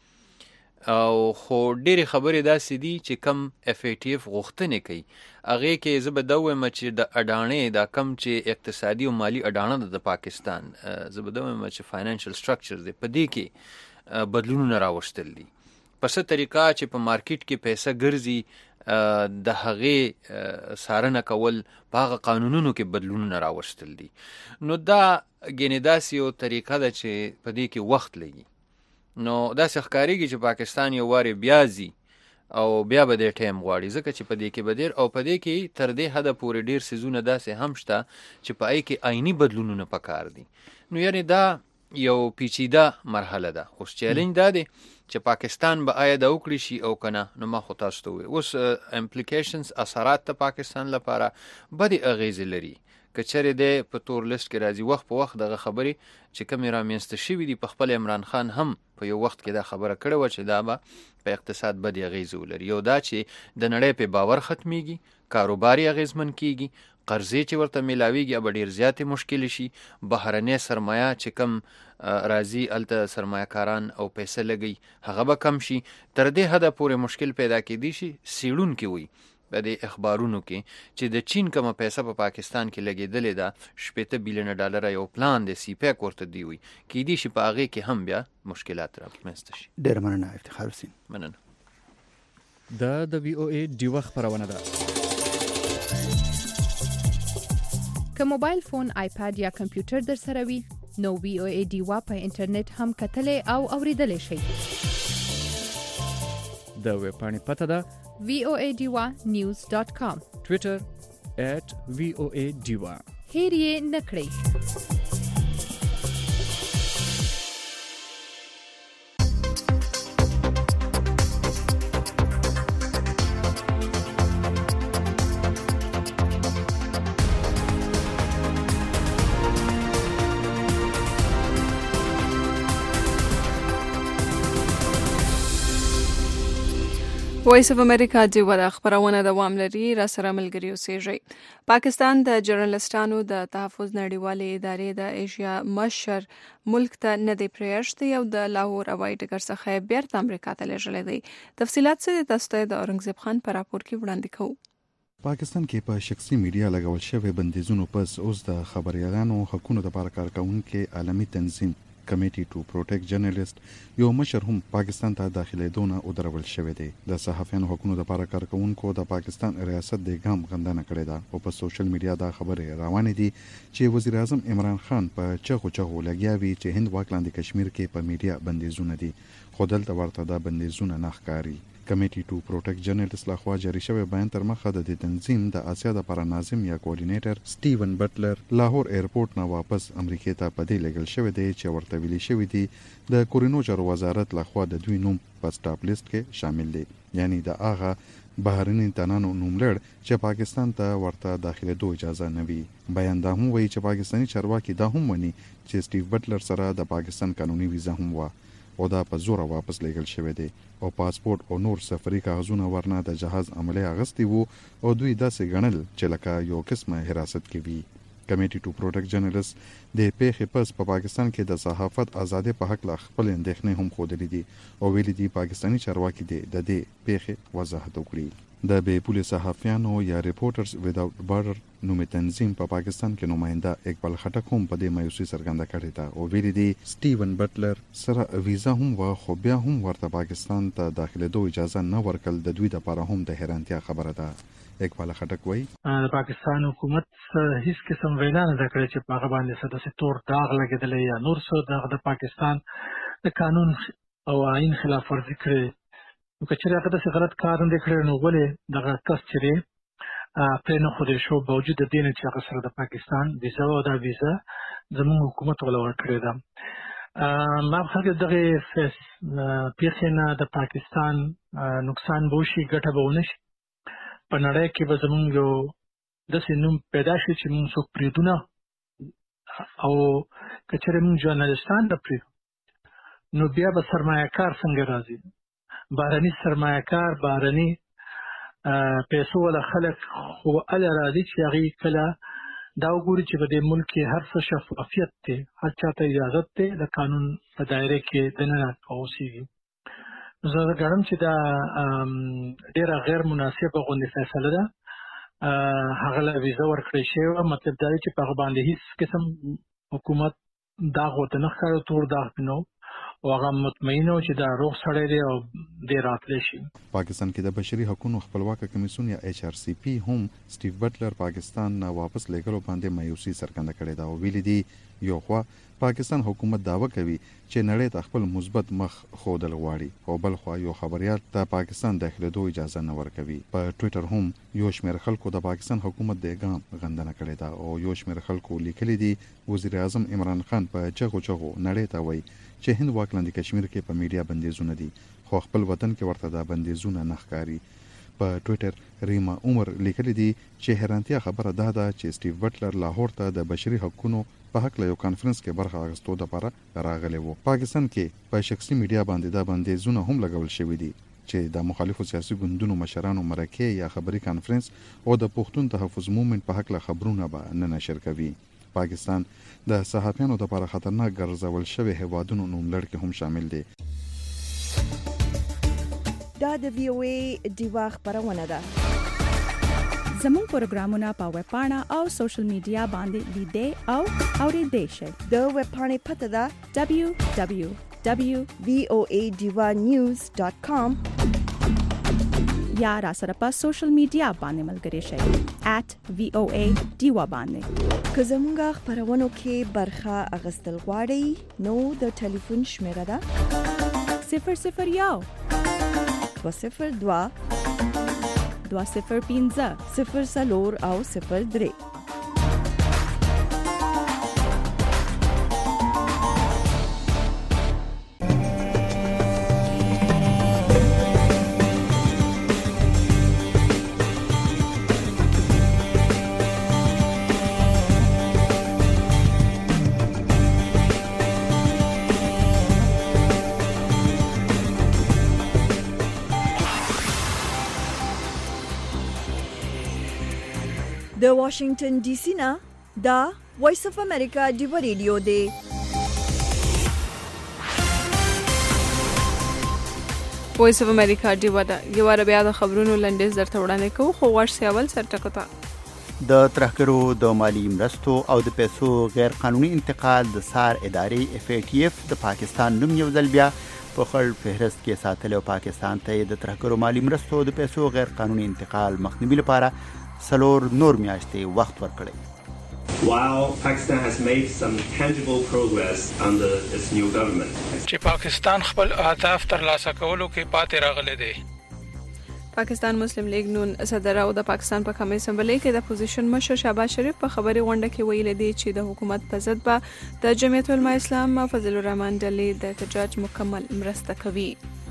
او خو ډېرې خبرې داسې دي چې کم اف ای ټی اف غوښتنې کوي هغې کې زه به دا ووایم چې د اډانې دا کم چې اقتصادي او مالي اډانه ده د پاکستان زه به دا ووایم چې فاینانشل سټرکچر دی په دې کې بدلونونه راوستل دي په څه طریقه چې په مارکیټ کې پیسه ګرځي د هغې څارنه کول په هغه قانونونو کې بدلونونه راوستل دي. نو دا ګینې داسې یو طریقه ده چې په دې کې وخت لګي. نو داسې ښکارېږي چې پاکستان یو وارې بیا ځي او بیا به دې ټایم غواړي ځکه چې په دې کې به ډېر او په دې کې تر دې حده پورې ډېر څیزونه داسې هم شته چې په هغې کې عیني بدلونونه پکار دي. نو یعنې دا یو پیچیده مرحله ده. اوس چیلنج دا دی چې پاکستان به آیا دا وکړي شي او که نه. نو ما خو تاسو ته وویل اوس امپلیکیشنز اثرات ته پاکستان لپاره بدې اغیزې لري که چېرې دی په تور لیست کې راځي وخت په وخت دغه خبرې چې کومې رامنځته شوي دي په خپل عمران خان هم په یو وخت کې دا خبره کړې وه چې دا به په اقتصاد بدې اغیزې ولري. یو دا چې د نړۍ په باور ختمیږي کاروبار یې اغیزمن کیږي قرضې چې ورته میلاویږي به ډېر زیاتې مشکلې شي بهرنۍ سرمایه چې کم راځي هلته سرمایه کاران او پیسه لګوي هغه به کم شي. تر دې حده پورې مشکل پیدا کیدی شي څېړونکي وایي په دې اخبارونو کې چې د چین کومه پیسه په پاکستان کې لګېدلې ده 80 بلیونه ډالره یو پلان دی سی پیک ورته دی وي کیدی شي په هغې کې هم بیا مشکلات رامنځته شي. ډېره مننه افتخار حسین. مننه. دا د وی او ای ډیوه خپرونه ده. که موبایل فون آیپاد یا کمپیوټر در سره وي نو وی او ای ډیوه په انټرنیټ هم کتلی او اوریدلی شئ. د ویبپاڼې پته ده voadewa.news.com ټویټر @voadewa. هیر یې نه کړئ. وایس اف امریکا دی ولا خبرونه دوام لري را سره ملګری اوسېږي. پاکستان د جرنالستانو د تحفظ نړیوالې ادارې د ایشیا مشر ملک ته نه دی پریښتی او د لاهور هوایي ډګر څخه بیرته امریکا ته لیږلی دی. تفصیلات څه تاسو ته د اورنګزیب خان په راپور کې وړاندې کوو. پاکستان کې په شخصي میډیا لګول شوی بندیزونو پس اوس د خبريالانو حقوقو لپاره کار کوونکي عالمي تنظیم کمیټي ټو پروټیکټ جرنالست یو مشر هم پاکستان ته داخليدونه او درول شوی دی. د صحافیانو حقوقو لپاره کار کوونکو د پاکستان ریاست د ګام غندنه کړې ده او په سوشل میډیا دا خبره روانه دي چې وزیر اعظم عمران خان په چغو لګیاوي چې هند واکلاندې کشمیر کې په میډیا بندیزونه دي خو دلته ورته دا بندیزونه نه ښکاري. کمیټي ټو پروټیکټ جرنالست لخوا جاری شوی بیان تر مخه د تنظیم د آسیا د لپاره ناظم یا کوارډینیټر سټیون بټلر لاهور ایرپورټ نه واپس امریکا ته پدې لګل شوی دی چې ورته ویلي شوی دی د کورینو چارو وزارت لخوا د دوی نوم په سټاپ لیست کې شامل دی، یعنی د هغه بهرني تنانو نوملړ چې پاکستان ته ورته داخله دوه اجازه نه وي. بیان دا هم وایي چې پاکستاني چارواکي دا هم ونی چې سټیو بټلر سره د پاکستان قانوني ویزا هم و او دا په زور واپس لګل شوی دی او پاسپورت او نور سفري کاغذونه ورنه د جهاز عمله اغستی وو او دوی داسې غنل چې لکه یو قسمه حراست کې وي. کمیټي ټو پروټیکټ جرنالست د پیښې پس په پاکستان کې د صحافت ازادي په حق لا خپل اندېښنې هم خوده دي او ویلي دي پاکستاني چارواکي د دې پیښې وضاحت وکړي. د بې پولې صحافیانو یا ریپورټرز وداوت بارډر نومي تنظیم په پاکستان کې نماینده اقبال خټک هم په دې مایوسي څرګنده کړې ده او ویلي دي سټیون بټلر سره ویزا هم و خو بیا هم ورته پاکستان ته داخليدو اجازه نه ورکړل د دوی لپاره هم د حیرانتیا خبره ده. اقبال خټک وایي د پاکستان حکومت هیڅ قسم وینا نه کړې چې په هغه باندې څه داسې تور داغ لګېدلی یا نور څه د پاکستان د قانون او آئین خلاف ورزي کړې. نو که چېرې هغه داسې غلط کار نه دی کړی نو ولې دغه کس چې دی پرې نه ښودل شو باوجود د دې نه چې هغه سره د پاکستان ویزا او دا ویزا زموږ حکومت وله ورکړې ده. ما په خیال کې دغې پیښې نه د پاکستان نقصان به وشي ګټه به ونه شي. په نړۍ کې به زموږ یو داسې نوم پیدا شي چې موږ څوک پرېږدو نه او که چېرې موږ ژورنالستان نه پرېږدو نو بیا به سرمایه کار څنګه راځي. بهرني سرمایه کار بهرني پیسو ولا خلک خو اله راځي چې هغې کله دا وګوري چې په دې ملک کې هر څه شفافیت دی، هر چاته اجازت دی د قانون په دایره کې دننه اوسېږي. زه ګڼم چې دا ډېره غیر مناسبه غوندې فیصله ده. هغه له ویزا ورکړې شوې وه، مطلب دا دی چې په هغه باندې هېڅ قسم حکومت داغ ورته نه ښکاره، تور داغ پې نه او هغه مطمئن و چې دا روغ سړی دی او دی راتلی شي. پاکستان کې د بشري حقوقو خپلواکه کمیسیون یا ایچ آر سی پی هم سټیو بټلر پاکستان نه واپس لګلو باندې مایوسي څرګنده کړې ده او ویلي دي یو خوا پاکستان حکومت دعوه کوي چې نړۍ ته خپل مثبت مخ ښودل غواړي او بل خوا یو خبريال ته پاکستان داخليدو اجازه نه ورکوي. په ټوئیټر هم یو شمېر خلکو د پاکستان حکومت د ګام غندنه کړې ده او یو شمېر خلکو لیکلي دي وزیر اعظم عمران خان په چغو نړۍ ته وایي چې هند واکلاندې کشمیر کې په میډیا بندیزونه دي خو خپل وطن کې ورته دا بندیزونه نه ښکاري. په ټوئیټر ریما عمر لیکلي دي چې حیرانتیا خبره ده چې سټیو بټلر لاهور ته د بشري حقوقو په حق له یو کانفرنس کې برخه اخیستو لپاره راغلی وو. پاکستان کې په شخصي میډیا باندې دا بندیزونه هم لګول شوي دي چې د مخالفو سیاسي ګوندونو مشرانو مرکه یا خبري کانفرنس او د پښتون تحفظ موومېنټ په حق له خبرونه به نه نشر کوي. پاکستان د صحافیانو لپاره خطرناک ګرځول شوی هیوادونو نوملړ کې هم شامل دی. دا د وی او ای دیوا خبرونه ده. زموږ پروګرامونه په ویب پاڼه او سوشل میډیا باندې لیدئ او اورېدئ شئ. د ویب پاڼې پته ده www.voadivanews.com یا را سره په سوشل میډیا باندې ملګري شئ @VOA دیوا باندې. که زموږ خبرونو کې برخه اخیستل غواړئ نو د ټلیفون شمیره ده 001 202 205 04 او 03. د واشنگټن ډي سي نه دا وایس اف امریکا ډیو ریډیو دی. وایس اف امریکا ډیو دا یو بیا د خبرونو لنډیز درته وړاندې کوو، خو ورس اول سرټکوتا د ترهګرو د مالی مرستو او د پیسو غیر قانوني انتقال د سار ادارې FATF د پاکستان نوم یو ځل بیا په خړ فهرست کې ساتل او پاکستان ته د ترهګرو مالی مرستو د پیسو غیر قانوني انتقال مخنیوي لپاره سلور نور میاشتې وخت ورکړی. While Pakistan has made some tangible progress under its new government, چې پاکستان خپل اهداف ترلاسه کولو کې پاتې راغلی دی. پاکستان مسلم لیگ نون صدر او د پاکستان په کمی اسمبلی کې د اپوزیشن مشر شهباز شریف په خبري غونډه کې ویل دي چې د حکومت په ضد به د جمعیت العلماء اسلام فضل الرحمن ډلې د احتجاج مکمل مرسته کوي.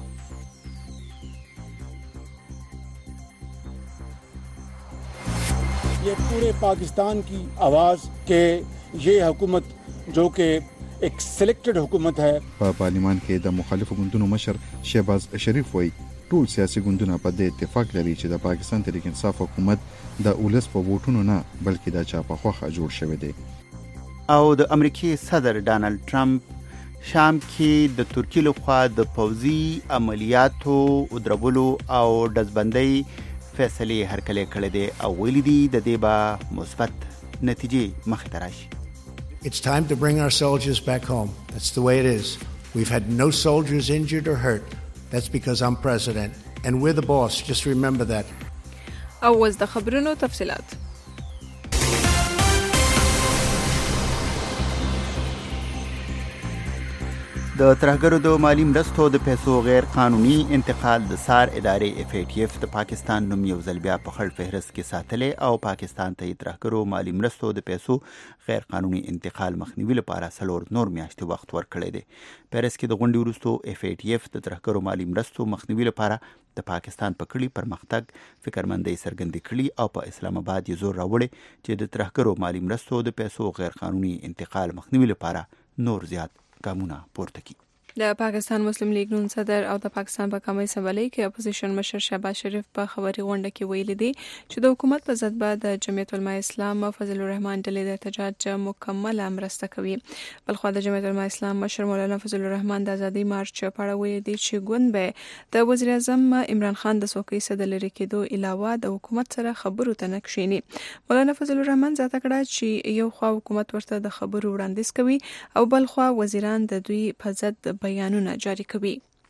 ये पूरे पाकिस्तान की आवाज़ के ये हुकूमत जो कि एक सिलेक्टेड हुकूमत है. په پارلیمان کې د مخالفو ګوندونو مشر شهباز شریف وایي ټول سیاسي ګوندونه په دې اتفاق لري چې د پاکستان تحریک انصاف حکومت د ولس په ووټونو نه بلکې د چا په خوښه جوړ شوی دی. او د امریکای صدر ډانلډ ټرمپ شام کې د ترکیې لخوا د پوځي عملیاتو ودرولو او ډزبندۍ فیصله هرکلی کړی دی او ویلي دي د دې به مثبت نتیجې مخې ته راشي. It's time to bring our soldiers back home. That's the way it is. We've had no soldiers injured or hurt. That's because I'm president and we're the boss. Just remember that. او وز د خبرونو تفصيلات. د ترهګرو د مالی مرستو د پیسو غیر قانوني انتقال د سار ادارې FATF د پاکستان نوم یو ځل بیا په خړ فهرست کې ساتلې او پاکستان ته ترهګرو مالی مرستو د پیسو غیر قانوني انتقال مخنیوي لپاره سلور نور میاشتې وخت ورکړی دی. پیرس کې د غونډې وروسته FATF د ترهګرو مالی مرستو مخنیوي لپاره د پاکستان په کړي پرمختګ فکرمندۍ څرګندې کړي او په اسلام آباد یې زور راوړی چې د ترهګرو مالی مرستو د پیسو غیر قانوني انتقال مخنیوي لپاره نور زیات ګامونه پورته کړي. د پاکستان مسلم لیگ نون صدر او د پاکستان په کمی اسمبلی کې اپوزیشن مشر شهباز شریف په خبري غونډه کې ویل دي چې د حکومت په ضد به د جمعیت العلماء اسلام فضل الرحمن ډلې د احتجاج مکمل مرسته کوي. بلخو د جمعیت العلماء اسلام مشر مولانا فضل الرحمن د ازادي مارچ په اړه ویل دي چې ګوند به د وزیر اعظم عمران خان د څوکۍ څخه د لری کېدو علاوه د حکومت سره خبرو ته نکښینی. مولانا فضل الرحمن ذاته کړه چې یو خوا حکومت ورته د خبرو وړاندیز کوي او بل خوا وزیران د دوی په ضد بیانونه جاری کوي.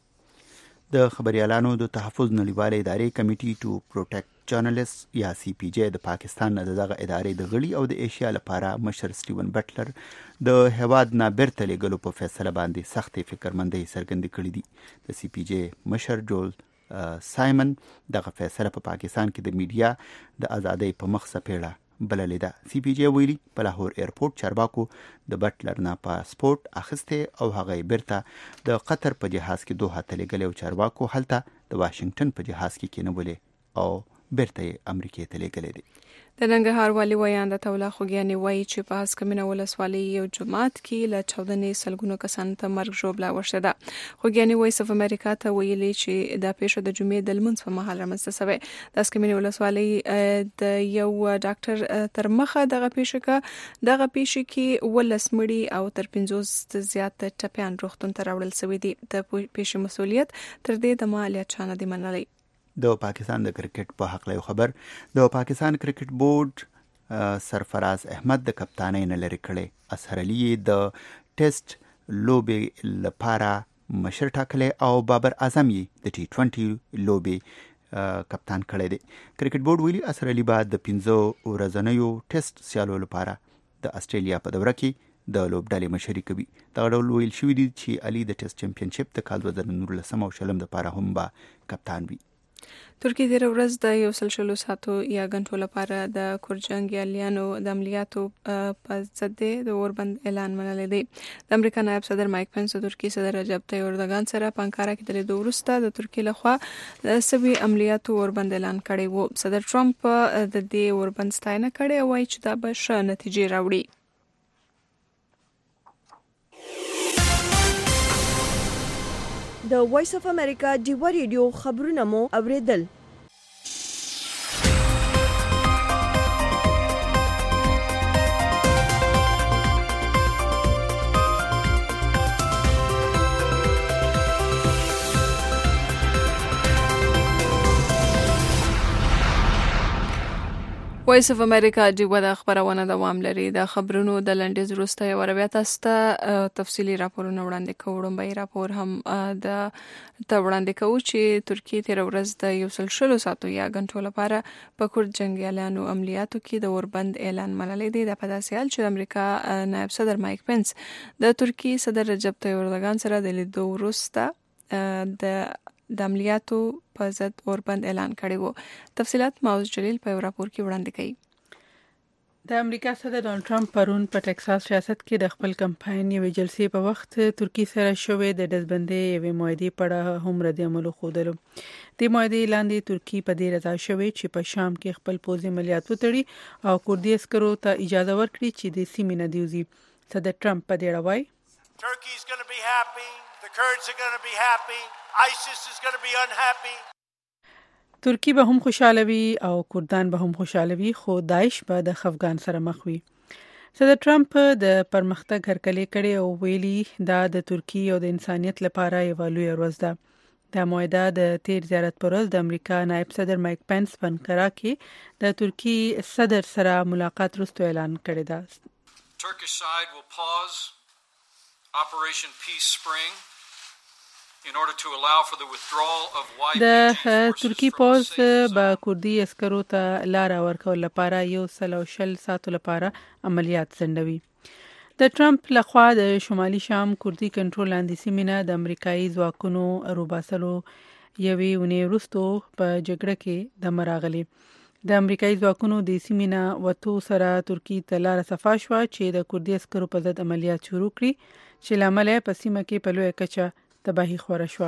د خبريالانو د تحفظ نړیواله ادارې کمیټي ټو پروټیکټ جرنالست یا CPJ د پاکستان دغه ادارې د غړي او د ایشیا لپاره مشر سټیون بټلر د هواد نه بیرته لګلو په فیصله باندې سختې فکرمندۍ څرګندې کړې دي. د CPJ مشر جول سایمن دغه فیصله په پاکستان کې د میډیا د ازادۍ په مخ سپېړه بللې ده. CPJ ویلي په لاهور ایرپورټ چارواکو د بټلر نه پاسپورت اخیسته او هغه بیرته د قطر په جهاز کې دوه تلګلې او چارواکو هلته د واشنگټن په جهاز کې کېنولې او بیرته امریکا ته لګلې دي. د ننګرهار والی ویاند تولا خوګیانی وایي چې په هسکمنه ولسوالۍ یو جماعت کې له 14 سلګونو کسانو ته مرګ ژوبله ورشته ده. خوګیانی وایي سف امریکا ته ویلي چې د پیښو د جمعې د لمونځ په مهال رامنځته شوی. د هسکمنه ولسوالۍ د یو ډاکټر تر مخه دغه پیښه کې ولس مړي او تر 50 زیات ټپيان روغتون ته راوړل شوی دي. د پیښې مسؤلیت تر دې د مالیات چانه دی منلای. د پاکستان د کرکټ په حق له خبر د پاکستان کرکټ بورډ سرفراز احمد د کپتانۍ نه لري کړي. اظهر علي د ټیسټ لوبې لپاره مشر ټاکلې او بابر اعظم یې د T20 لوبې کپتان کړی دی. کرکټ بورډ ویلي اظهر علي بعد د 15 ورځنیو ټیسټ سیالو لپاره د استرالیا په دوره کې د لوبډلې مشري کوي. دا ډول ویل شوی دی چې علي د ټیسټ چمپionشپ د کال 2019 او شلم لپاره هم به کپتان وي. ترکیه د ورځ د 100 ساعتو یا غنټو لپاره د کورجنګیالیانو د عملیاتو په ضد د اوربند اعلان منلې دی. د امریکا نائب صدر مایک پنس او ترکیه صدر رجب طیب اردوغان سره په انکارا کې د دوه وروسته د ترکیه لخوا د سوي عملیاتو اوربند اعلان کړی وو. صدر ټرمپ د دې اوربند ستاینه کړې او چې دا به ښه نتیجې راوړي. د وایس اف امریکا ډیو ریډیو خبرونه مو اوریدل. وایس اف امریکا ډیوه د خبرونه دوام لري. د خبرونو د لنډیز وروسته یو بیا تاسو ته تفصیلی راپورونه وړاندې کوم. به راپور هم د وړاندې کوي چې ترکیه تیر ورځ د 100 ساعتو یا غنټو لپاره په کورد جنگیالانو عملیاتو کې د اوربند اعلان منلې دی. د پداسې حال چې امریکا نائب صدر مایک پنس د ترکیه صدر رجب طیب اردوغان سره د لیدو وروسته د عملیاتو په ضد اوربند اعلان کړی وو. تفصيلات ماوز جلیل په راپور کې وړاندې کړي. د امریکا صدر ډونالد ټرمپ پرون په ټکساس ریاست کې د خپل کمپاین یوې جلسې په وخت ترکیه سره شوې د دزبندۍ یوې معاهدې په اړه هم رد عمل خوده. د معاهدې لاندې ترکیه په دې رضا شوې چې په شام کې خپل پوځي عملیات وتړي او کوردي عسکرو ته اجازه ورکړي چې د سیمې نه دیوزي. صدر ټرمپ په دې اړه وایي Turkey is going to be happy, the Kurds are going to be happy, ISIS is going to be unhappy. ترکیه به هم خوشاله وي او کردان به هم خوشاله وي، خو داعش به د افغان سره مخ وي. صدر ټرمپ د پرمختګ هرکلی کړي او ویلي دا د ترکیه او د انسانیت لپاره یو لوی ورځ ده. د معاهده د تیر زیارت پر ورځ د امریکا نائب صدر مایک پنس په انقره کې د ترکیه صدر سره ملاقات وروسته اعلان کړی دی. Turkish side will pause Operation Peace Spring in order to allow for the withdrawal of د ترکی پوز به کوردي عسکرو ته لار ورکول لپاره 120 ساعتو لپاره عملیات سندوي. د ټرمپ لخوا د شمالي شام کوردي کنټرول لاندې سیمه د امریکایي ځواکونو روباسلو یوې ونې وروسته په جګړه کې د مراغلي د امریکایي ځواکونو د سیمه وته سره ترکی ته لار صفا شو چې د کوردي عسکرو په ضد عملیات شروع کړي چې لامل په سیمه کې په لوی کچه تباہي خوره شو.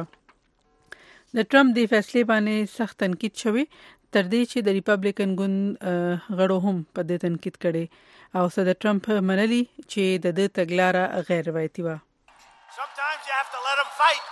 د ټرمپ د فیصلې باندې سخت تنقید شوی تر دې چې د ریپبلیکن ګوند غړو هم په دې تنقید کړي او صدر ټرمپ منلي چې د دې تګلارې غیر روایتي و. Sometimes you have to let them fight.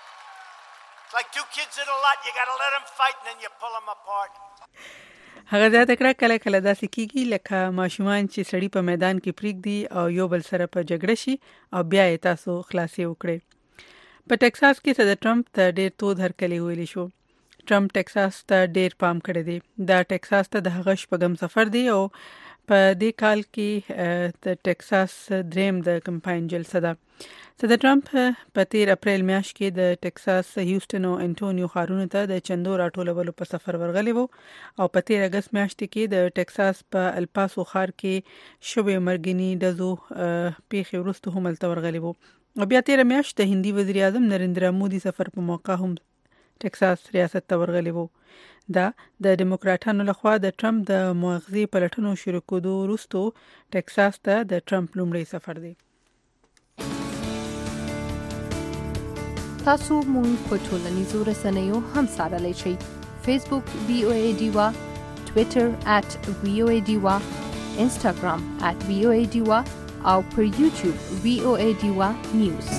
It's like two kids in a lot, you got to let them fight and then you pull them apart. هغه زیاته کړه کله کله داسې کیږي لکه ماشومان چې سړی په میدان کې پریږدي او یو بل سره په جګړه شي او بیا یې تاسو خلاصي وکړي. په ټکساس کې صدر ټرمپ ته ډېر تود هرکلی ویلی شو. ټرمپ ټکساس ته ډېر پام کړی دی. دا ټکساس ته د هغه شپږم سفر دی او په دې کال کې د ټکساس دریم د کمپاین جلسه ده. صدر ټرمپ په 13 اپریل میاشت کې د ټکساس هیوستن او انټونیو ښارونو ته د چندو راټولولو په سفر ورغلی وو او په 13 اگست میاشت کې د ټکساس په الپاسو ښار کې شوې مرګنی دزو پیښې وروسته هم الته ورغلی وو. بیا 13 میاشت د هندي وزیر اعظم نریندرا مودي سفر په موقع هم ټکساس ریاست ته ورغلی وو. دا د دیموکراتانو لخوا د ټرمپ د مؤاخذې پلټنو شروع کېدو وروسته ټکساس ته د ټرمپ لومړی سفر دی. تاسو مونږ په ټولنیزو رسنیو هم سارلی شئ. فیسبوک VOA ډیوا، ټویټر @VOA ډیوا، انسټاګرام @VOA ډیوا او پر یوټیوب VOA ډیوا نیوز.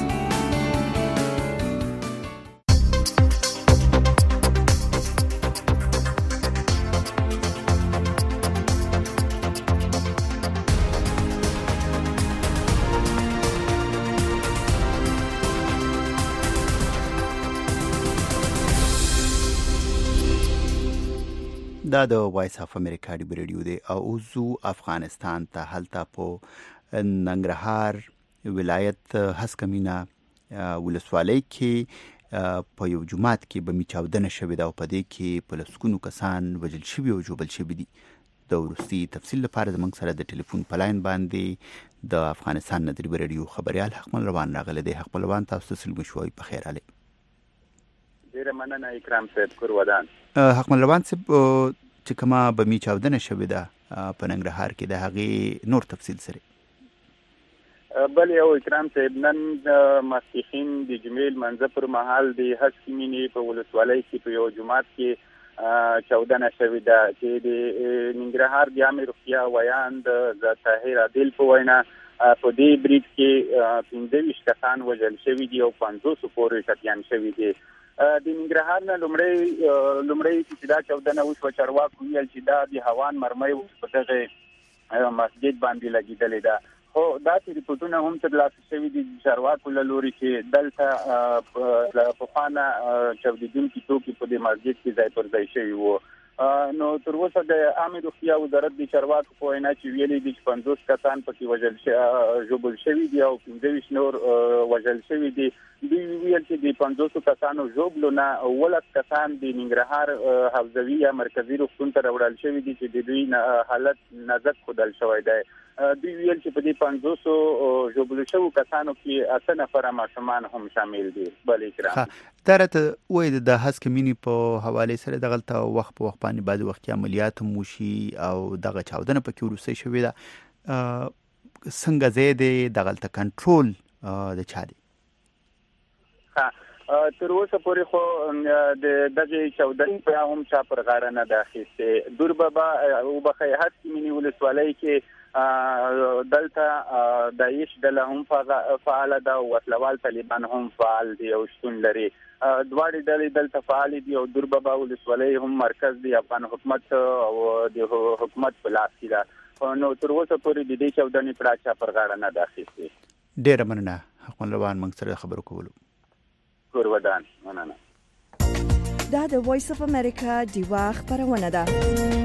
دا د وایس اف امریکا دی ریډیو دی او اوزو افغانستان ته هلته په ننګرهار ولایت هسکمینا ولسوالۍ کې په یو جماعت کې به میچاودنه شوې ده او په دې کې په لسګونو کسان وژل شوي او ژوبل شوي دي. د وروستي تفصیل لپاره زموږ سره د ټلیفون په لاین باندې د افغانستان نه د ریډیو خبريال حقمل روان راغلی دی. حقمل روان تاسو ته سلام شوي په خیر علي. ډیره مننه اکرام صاحب کور ودان. حقمل روان صاحب چې کومه به میچاودنه شوې ده په ننګرهار کې د هغې نور تفصیل سره بل یو اکرام صاحب نن ماسپښین د جمیل منځ پر مهال د هسکمینې په ولسوالۍ کې په یو جماعت کې چاودنه شوې ده چې د ننګرهار د عامه روغتیا ویاند د طاهر عادل په وینا په دې بریډ کې 15 کسان وژل شوي دي او 500 پورې ټپیان شوي دي. د ننګرهار نه لومړی چې دا چاودنه وشوه چارواکو ویل چې دا د هوان مرمۍ په دغه مسجد باندې لګېدلې ده. خو داسې ریپورټونه هم ترلاسه شوي دي چارواکو له لوري چې دلته پخوانه چاودېدونکي توکي په دې مسجد کې ځای پر ځای شوي وو. نو تر اوسه د عامه روغتیا وزارت د چارواکو په وینا چې ویلي دي چې 50 کسان پکې ژوبل شوي دي او 25 نور وژل شوي دي. دوی ویل چې د 50 کسانو ژوبلو نه 10 کسان د ننګرهار حوزوي یا مرکزی روغتون ته وړل شوي دي چې د دوی حالت نازک ښودل شوی دی. دوی ویل چې په دې 500 ژوبل شوو کسانو کې 8 نفر ماشومان هم شامل دي. بل کرام درته وې د هڅ کمینی په حواله سره دغلطه وخت په وخت باندې بعد وخت عملیات موشي او دغه چاودنه پکې ورسې شوې ده څنګه زیاده دغلطه کنټرول د چا دی؟ تر اوسه پورې خو د دغه چاودنې په هم چا پر غاړه نه داخسته. دور بابا او بخی هڅ کمینی ولسوالۍ کې دلته داعش دله هم فعال ده او وسلوال طالبان هم فعال دي او شتون لري. دواړي ډلې دلته فعال دي او دور بابا ولسوالۍ هم مرکز دی افغان حکومت او د حکومت په لاس کې ده. نو تر اوسه پورې د دې چاودنې پر چا پر غاړه نه داخسته. ډېر مننه حقمن روان موږ سره خبرو کولو. ګورودان مننه. دا د وایس اف امریکا دیوا خبرونه ده.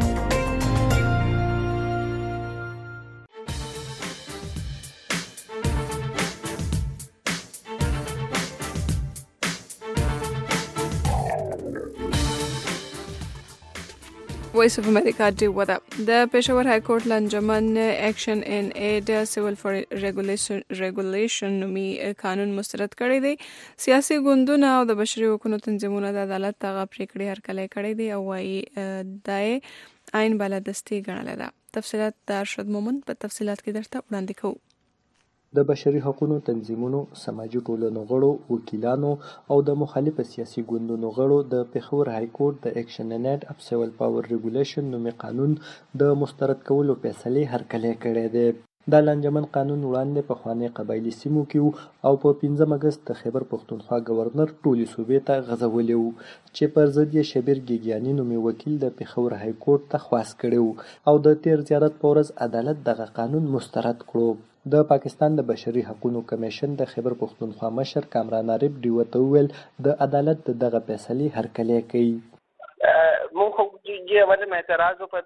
وایس اف امریکا دی ودا د پېښور های کورټ لنجمن اکشن ان اید سیول فور ریګولیشن نومي قانون مسترد کړی دی. سیاسي ګوندونه او د بشري حقوقو تنظیمونو د عدالت دغه پریکړې هرکلی کړی دی او وايي دای عین بالادستي ګڼل ده. تفصيلات د ارشد مومند په تفصيلات کې درته وړاندې کوو. د بشري حقوقو تنظیمونو، سماجي ټولنو غړو، وکیلانو او د مخالفه سیاسي ګوندونو غړو د پېښور های کورټ د اکشن ان اید اف سیول پاور ریګولیشن نومي قانون د مسترد کولو فیصله هرکلی کړی دی. دا لنجمن قانون وړاندې په خواني قبایلی سیمو کې او په 15 اگست د خیبر پښتونخوا گورنر ټولې صوبې ته غځولی و چې پر ضد یې شبیر ګیګیاني نومي وکیل د پېښور های کورټ ته خواست کړی او د تیر زیارت په ورځ عدالت دغه قانون مسترد کړو. د پاکستان د بشري حقوقو کمیشن د خیبر پښتونخوا مشر کامران عارف ډیو ته وویل د عدالت دغه فیصلې هرکلی کوي. مونږ خو چې اعتراض په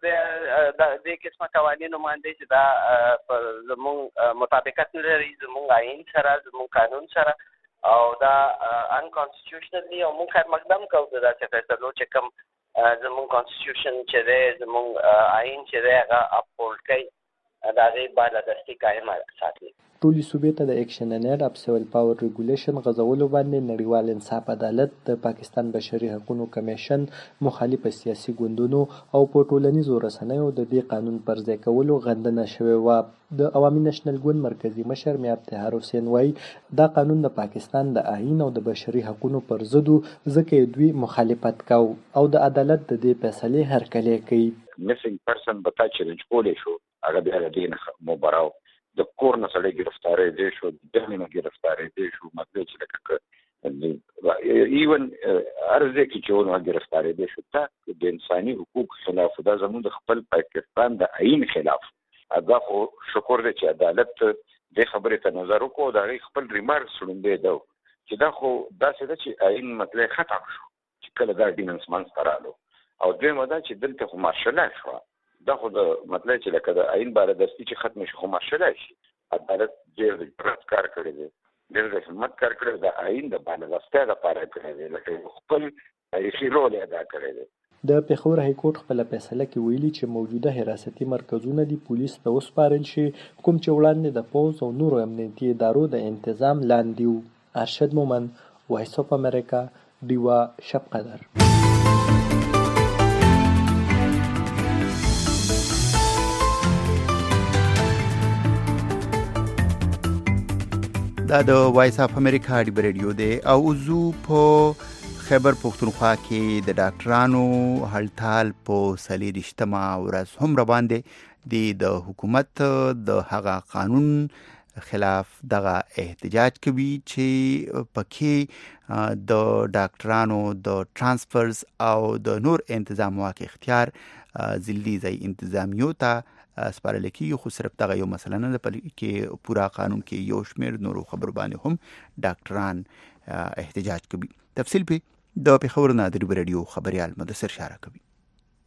دې قسمه قوانینو باندې چې دا زموږ مطابقت لري زموږ آئین سره زموږ قانون سره او دا ان کانسټیټیوشنل دی او مونږ هر مقدم کوو دا چې فیصلو چې کوم زموږ کانسټیټیوشن چې دی زموږ آئین چې دی هغه اپهولډ کوي دا غي بالادستي قائمه ساتي. ټولې صوبې ته د اکشن ان اید اف سیول پاور ریګولیشن غځولو باندې نړیوال انصاف عدالت، د پاکستان بشري حقوقو کمیشن، مخالفه سیاسي ګوندونو او په ټولنیزو رسنیو د دې قانون پر ځای کولو غندنه شوې وه. د عوامي نېشنل ګوند مرکزی مشر میا افتخار حسین وایي دا قانون د پاکستان د آئین او د بشري حقوقو پر ضد ځکه دوی مخالفت کوي او د عدالت د دې فیصلې هرکلی کوي. میسنګ پرسن به تا چیلنج کولې شو هغه بیا د دې نه مبراو د کور نه سړی ګرفتارې دی شو د دې نه ګرفتارې دی شو مطلب چې لکه ایون ارزه کې چې ونه ګرفتارې دی شو ته د انساني حقوق خلاف دا زموږ د خپل پاکستان د آئین خلاف دا خو شکر دی چې عدالت د خبرې ته نظر وکړو دا خپل ریمارک سړوندې ده چې دا خو داسې ده چې آئین مطلب ختم شو چې کله دا ډیننس منځ او دویمه دا چې دلته خو مارشله شو دا خو د مطلب چې لکه د آئین بالادستي چې ختم شي خو مارشله شي. عدالت ډېر د کار کړی دی ډېر د خدمت کار کړی د آئین د بالادستۍ لپاره کړی دی لکه خپل تاریخي رول ادا کړی دی. د پېښور های کورټ خپل فیصله کې ویلي چې موجوده حراستي مرکزونه دي پولیس ته وسپارل شي کوم چې وړاندې د پولیس او نورو امنیتي ادارو د انتظام لاندې وو. ارشد مومند، وایس اف امریکا، دیوا شب قدر. دا د وایس اف امریکا دی ریډیو دی او زو په خیبر پښتونخوا کې د ډاکټرانو هړتال په 23مه ورځ هم روان دی د حکومت د هغه قانون خلاف دغه احتجاج کوي چې پکې د ډاکټرانو د ترانسفرز او د نور انتظام واک اختیار ضلعي ځای انتظامیو ته سپارل کېږي خو صرف دغه یو مسله نه ده کې پورا قانون کې یو شمېر نورو خبرو باندې هم ډاکټران احتجاج کوي. تفصیل په د پېښور نه د ریډیو خبريال مدثر اشاره کوي.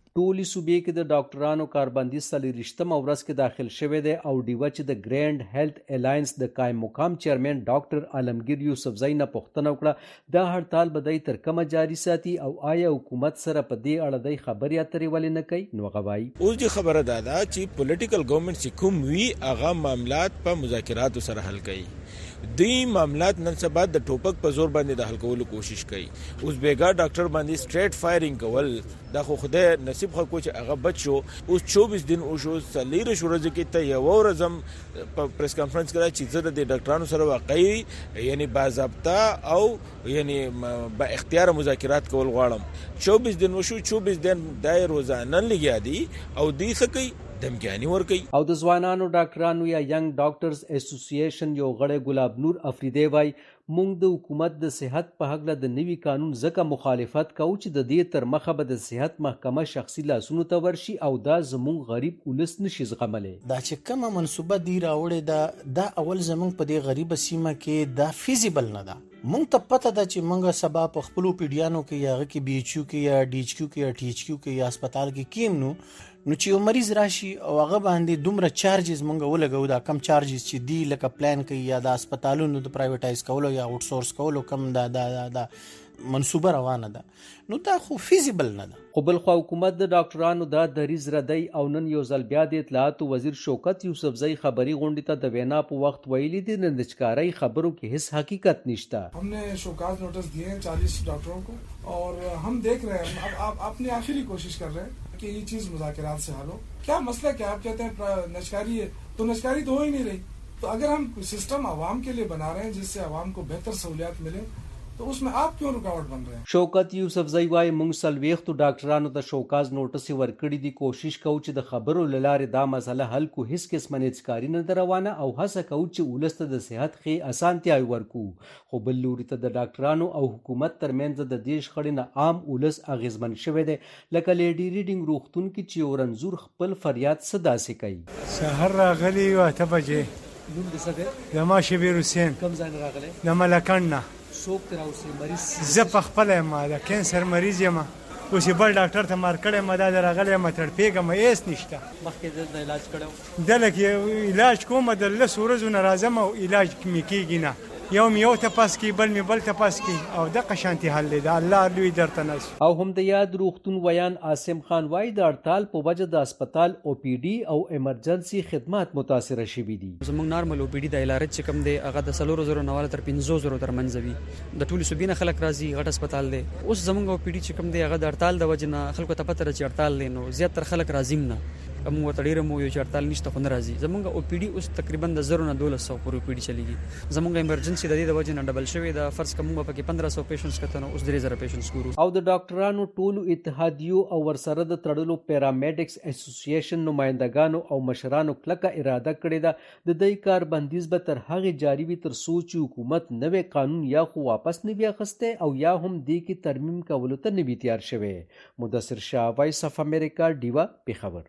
ټولي صوبې کې د ډاکټرانو کاربندي 40مه ورځ کې داخل شوی دی او ډیوه چې د ګرینډ هیلث الاینس د قائم مقام چیرمن ډاکټر عالمگیر یوسفزئی نه پوښتنه وکړه دا هړتال به د تر کومه جاری ساتي او آیا حکومت سره په دې اړه د خبرې اترې ولې نه کوي نو غوايي اوس د خبره ده چې پولیټیکل ګورنمنت چې کوم وی هغه معاملات په مذاکراتو سره حل کوي دوی معاملات نن سبا د ټوپک په زور باندې د حل کولو کوشش کوي اوس بیګا ډاکټر باندې سټریټ فایرینګ کول دا خو خدای نصیب خو کوچ هغه بچو اوس 24 دن او شو سلیر شورځ کې ته یو ورځم په پریس کانفرنس کړه چې زه د ډاکټرانو سره واقعي یعنی باضابطه او یعنی با اختیار مذاکرات کول غواړم 24 دن وشو 24 دن دای روزانه لګیا دي او دوی سکی دمګانی ورکي او د ځوانانو ډاکټرانو یا ینګ ډاکټرز اسوسییشن یو غړی ګلاب نور افریدی وای مونږ د حکومت د صحت په حق له د نوي قانون ځکه مخالفت کوو چې د دې تر مخه به د صحت محکمه شخصي لاسونو ته ورشي او دا زموږ غریب ولس نشي زغملی دا چې کومه منصوبه دی راوړې دا اول زموږ په دې غریب سیمه کې دا فیزیبل نه ده مونږ ته پته ده چې مونږ سبا په خپل پیډیانو کې یا غ کې بي ایچ یو کې یا ډي ایچ کیو کې یا ټي ایچ کیو کې یا هسپتال کې کیم نو چې یو مریض راشي او هغه باندې دومره چارجز مونږ ولګو دا کم چارجز چې دی لکه پلان کوي یا د هسپتالونو د پرایویټایز کولو یا آوټ سورس کولو کم دا منصوبه روانه ده نو دا خو فیزیبل نه ده خو بل خو حکومت د ډاکټرانو دا دریز ردی او نن یو ځل بیا د اطلاعات وزیر شوکت یوسفزئی خبري غونډې ته د وینا په وخت ویلي دي د نچکارۍ خبرو کې هیڅ حقیقت نشته हमने show cause notice दिए हैं 40 डॉक्टरों को और हम देख रहे हैं अब अपनी आखिरी कोशिश कर रहे हैं कि ये चीज मुज़ाकरात से हल हो क्या मसला क्या आप कहते हैं नचकारी है तो नचकारी तो हो ही नहीं रही तो अगर हम सिस्टम आवाम के लिए बना रहे हैं जिससे आवाम को बेहतर सहूलियात मिले तो उसमें आप क्यों रुकावट बन रहे हैं شوکت یوسفزئی وايي موږ سلويختو ډاکټرانو ته شوکاز نوټس ورکړی دي کوشش کوو چې د خبرو لاره دا مسله حل کو هیڅ قسم نچکاری نه روانه او هڅه کوو چې ولست د صحت خې اسانتیا ورکو خو بل لوري ته د ډاکټرانو او حکومت ترمنځ د دیش خړینه عام ولس اغیزمن شوه دي لکه لیډي ریډینګ روختون کې چې اورنزور خپل فریاد صدا سي کوي سحر راغلی و ته بجې نوم دې څه دی زما شبیر حسین کوم ځای راغلی د ملکاننا څوک تر اوسه مریض زه په خپل ما د کینسر مریض یم اوس بل ډاکټر ته مار کړی ما دا راغلی ما تر پیګم هیڅ نشته مخکې د علاج کړو دلته علاج کوم د لس ورځو نه راځم او علاج مې کیږي نه یو تپاس کی بل می بل تپاس کی او د قشانتي حل دی الله لوی درته نس او هم د یاد روغتون ویان عاصم خان وای د هړتال په وجه د هسپتال او پی ډي او ایمرجنسي خدمات متاثر شوي دي زموږ نارمل او پی ډي د علاج چې کم دی هغه د 3000 نواله تر 5000 تر منځوي د ټولو صوبینه خلک راځي غټ هسپتال دی اوس زموږ او پی ډي چې کم دی هغه د هړتال د وجه نه خلکو ته پته راځي هړتال دی نو زیات تر خلک راځي نه کوم وتړیر مو یو چرتال نشته خو ناراضي زمونږ او پی ډي اوس تقریبا د 0 نه 1200 پورې پی ډي چلیږي زمونږ ایمرجنسي د دې د وجه نه ډبل شوی د فرض کوم په کې 1500 پیشنټس کته نو اوس 3000 پیشنټس ګورو او د ډاکټرانو ټولو اتحادیو او ورسره د تړلو پیرامیډکس اسوسییشن نمائندګانو او مشرانو کلکه اراده کړې ده د دې کار بندیز به تر هغه جاری وي تر سوچ حکومت نوې قانون یا خو واپس نه بیا خسته او یا هم دې کې ترمیم کولو ته نه تیار شوی مدثر شاه وایس اف امریکا ډیوا پیښور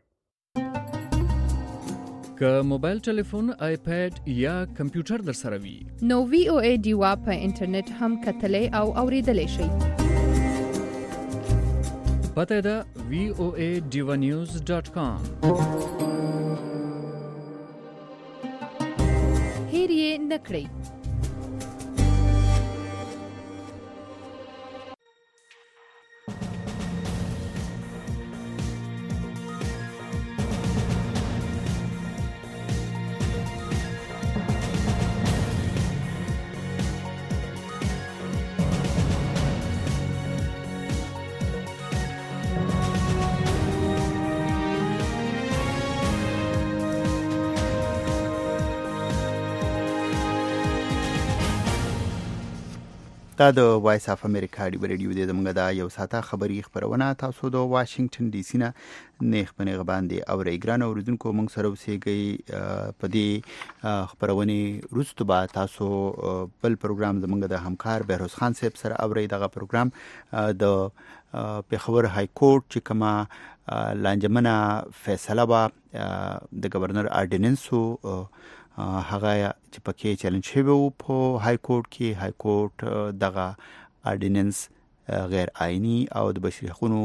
که موبایل ټلیفون آیپاد یا کمپیوټر در سره وي نو وی او ای ډیوا په انټرنیټ هم کتلې او اوریدلې شئ پته ده voaDivanews.com هیر یې نکړئ دا د وایس اف امریکا دی ریډیو د زمونږ د یو ساعته خبری خبرونه تاسو د واشنگټن ډي سي نه نیخ پنه باندې او ریګران اوریدونکو موږ سره وسیږي په دې خبرونه روستو با تاسو بل پروګرام زمونږ د همکار بهروز خان صاحب سره اوري دغه پروګرام د پیښور های کورټ چې کما لانجمنه فیصله وا د گورنر آرډیننسو هغه چې پکې چیلنج شوی په های کورټ کې های کورټ دغه آرډیننس غیر آئینی او د بشري حقوقو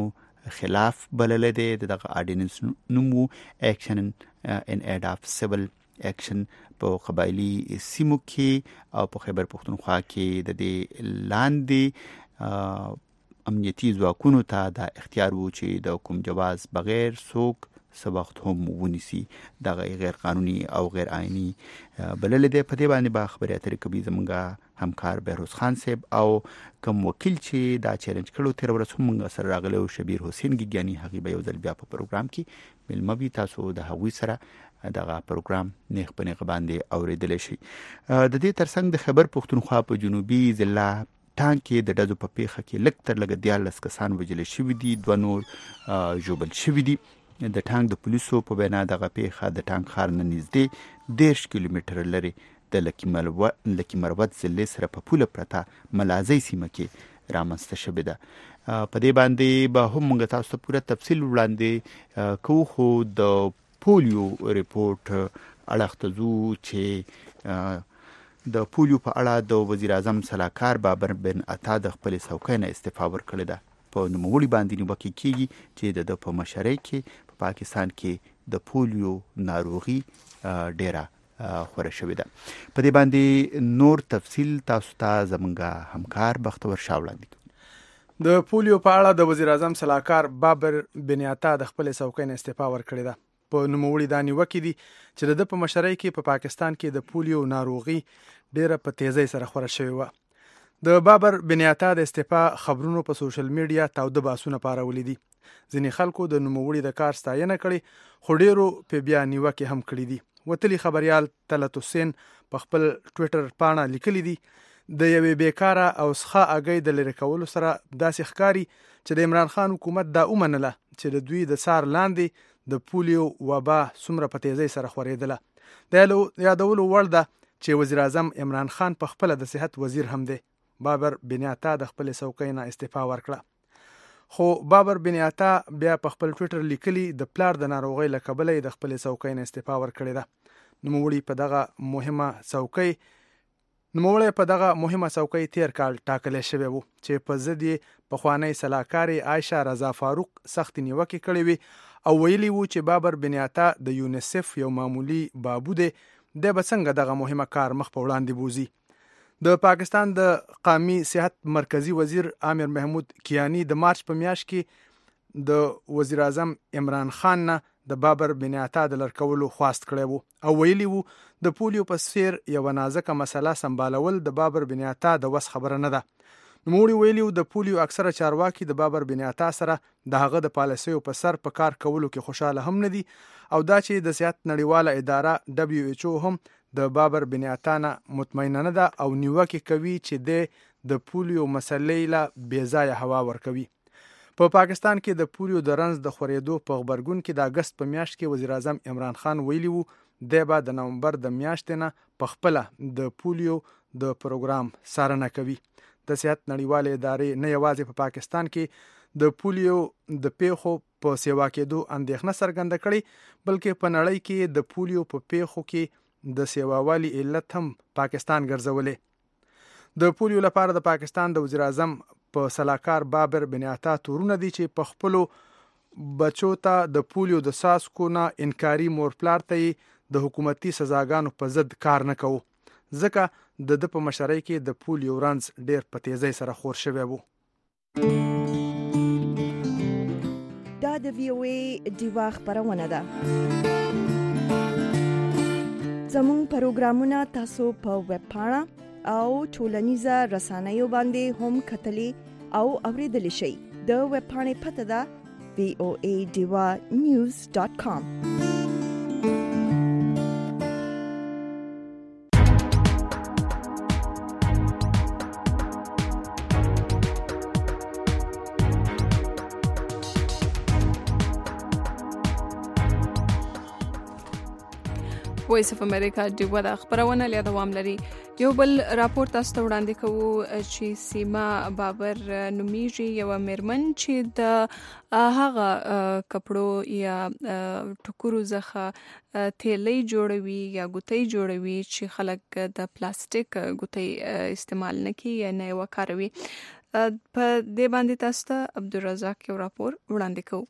خلاف بلل دی دغه آرډیننس نومو اکشن ان اډ اف سیویل اکشن په قبایلی سیمو کې او په خیبر پختونخوا کې د دې لاندې امنیتي ځواکونو ته دا اختیار وو چې د حکم جواز بغیر څوک سبقت هم ونیسي دغه غیر قانوني او غیر آئینی بلل دی. په دې باندې با خبرې اترې کوي زمونږ همکار بهروز خان صاحب او کوم وکیل چې دا چیلنج کړو تیر ورځ هم موږ سره راغلی او شبیر حسین ګیګیانی هغه به یو ځل بیا په پروګرام کې ملمه وي، تاسو د هغوی سره دغه پروګرام نیغ په نیغ باندې اوریدلی شي. د دې ترڅنګ د خیبر پختونخوا په جنوبي ضلع ټانک کې د ډزو په پیښه کې لږ تر لږه 14 کسان وژل شوي دي، 2 نور ژوبل شوي دي. د ټانک د پولیسو په وینا دغه پیښه د ټانک ښار نه نږدې 10 کیلومتره لري د لکي مروت ضلع سره په پوله پرته ملازۍ سیمه کې رامنځته شوې ده. په دې باندې به هم موږ تاسو ته پوره تفصیل وړاندې کوو، خو د پولیو ریپورت اړخ ته ځو چې د پولیو په اړه د وزیر اعظم سلاکار بابر بن عطا د خپل څوکۍ نه استعفا ورکړې ده. په نوموړي باندې نیوکه کیږي چې د په مشرۍ کې په پاکستان کې د پولیو ناروغي ډیره خوره شوې ده. په دې باندې نور تفصیل تاسو ته زمونږ همکار بختور شاه وړاندې کوي. د پولیو په اړه د وزیر اعظم سلاکار بابر بن عطا د خپل څوکۍ نه استعفا ورکړې ده. په نوموړي دا نیوکه دي چې د په مشرۍ کې په پاکستان کې د پولیو ناروغي ډیره په تیزۍ سره خوره شوې وه. د بابر بن عطا د استعفا خبرونو په سوشل میډیا تاوده باسونه پارولي دي. ځینې خلکو د نوموړي د کار ستاینه کړې، خو ډیرو په بیا نیوکې هم کړې دي. وتلي خبريال طلعت حسین په خپل ټویټر پاڼه لیکلي دي د یوې بیکاره او څخه اگې د لری کولو سره داسې ښکاری چې د عمران خان حکومت دا ومنله چې د دوی د سار لاندې د پولیو وبا څومره په تیزۍ سره خورېدله. د یادولو وړ ده چې وزیر اعظم عمران خان په خپل د صحت وزیر هم دی. بابر بن عطا د خپل څوکۍ نه استعفا ورکړه، خو بابر بن عطا بیا په خپل ټویټر لیکلي د پلار د ناروغۍ له کبله د خپل څوکۍ نه استعفا ورکړې ده. نوموړي په دغه مهمه څوکۍ تیر کال ټاکلی شوی وو چې په ضد یې پخوانی سلاکارې عایشه رضا فاروق سخت نیوکې کړې وي او ویلي وو چې بابر بن عطا د یونیسف یو معمولی بابو دی، د به څنګه دغه مهمه کار مخ په وړاندې بوزي. د پاکستان د قومي صحت مرکزی وزیر عامر محمود کیانی د مارچ په میاشت کې د وزیر اعظم عمران خان نه د بابر بن عطا د لړکولو خواست کړی وو او ویلي وو د پولیو په څیر یو نازکه مسله سمبالول د بابر بن عطا د وس خبره نه ده. نوموړي ویلي وو د پولیو اکثره چارواکي د بابر بن عطا سره د هغه د پالیسیو په سر په کار کولو کې خوشاله هم نه دي او دا چې د صحت نړیواله اداره WHO هم د بابر بن عطا نه مطمئنه نه ده او نیوکې کوي چې د پولیو مسلې له بې ځایه هوا ورکوي. په پاکستان کې د پولیو د رنځ د خورېدو په غبرګون کې د اگست په میاشت کې وزیر اعظم عمران خان ویلي وو دی به د نومبر د میاشتې نه په خپله د پولیو د پروګرام څارنه کوي. د صحت نړیوالې ادارې نه یوازې په پاکستان کې د پولیو د پیښو په سیوا کېدو اندېښنه څرګنده کړې، بلکې په نړۍ کې د پولیو په پیښو کې د سیواوالي علت هم پاکستان ګرځولې. د پولیو لپاره د پاکستان د وزیر اعظم په سلاکار بابر بن عطا تورونه دي چې په خپلو بچو ته د پولیو د څاڅکو نه انکاري مور پلار ته د حکومتي سزاګانو په ضد کار نه کوو، ځکه د په مشرۍ کې د پولیو رنځ ډیر په تیزۍ سره خور شوی وو. دا د VOA ډیوا خبرونه ده. زموږ پروګرامونه تاسو په ویب پاڼه او ټولنیزه رسنیو باندې هم کتلی او اوریدلی شئ. د ویب پاڼې پته ده voadivanews.com. وایس اف امریکا ډیوا د خبرونه له دوام لري. یو بل راپور تاسو ته وړاندې کوو چې سیما بابر نومیږي یو میرمن چې د هغه کپړو یا ټکورو څخه تیلې جوړوي یا ګوتې جوړوي چې خلک د پلاستیک ګوتې استعمال نه کوي یا نه وکاروي. په دې باندې تاسو ته عبدالرزاق یو راپور وړاندې کوو.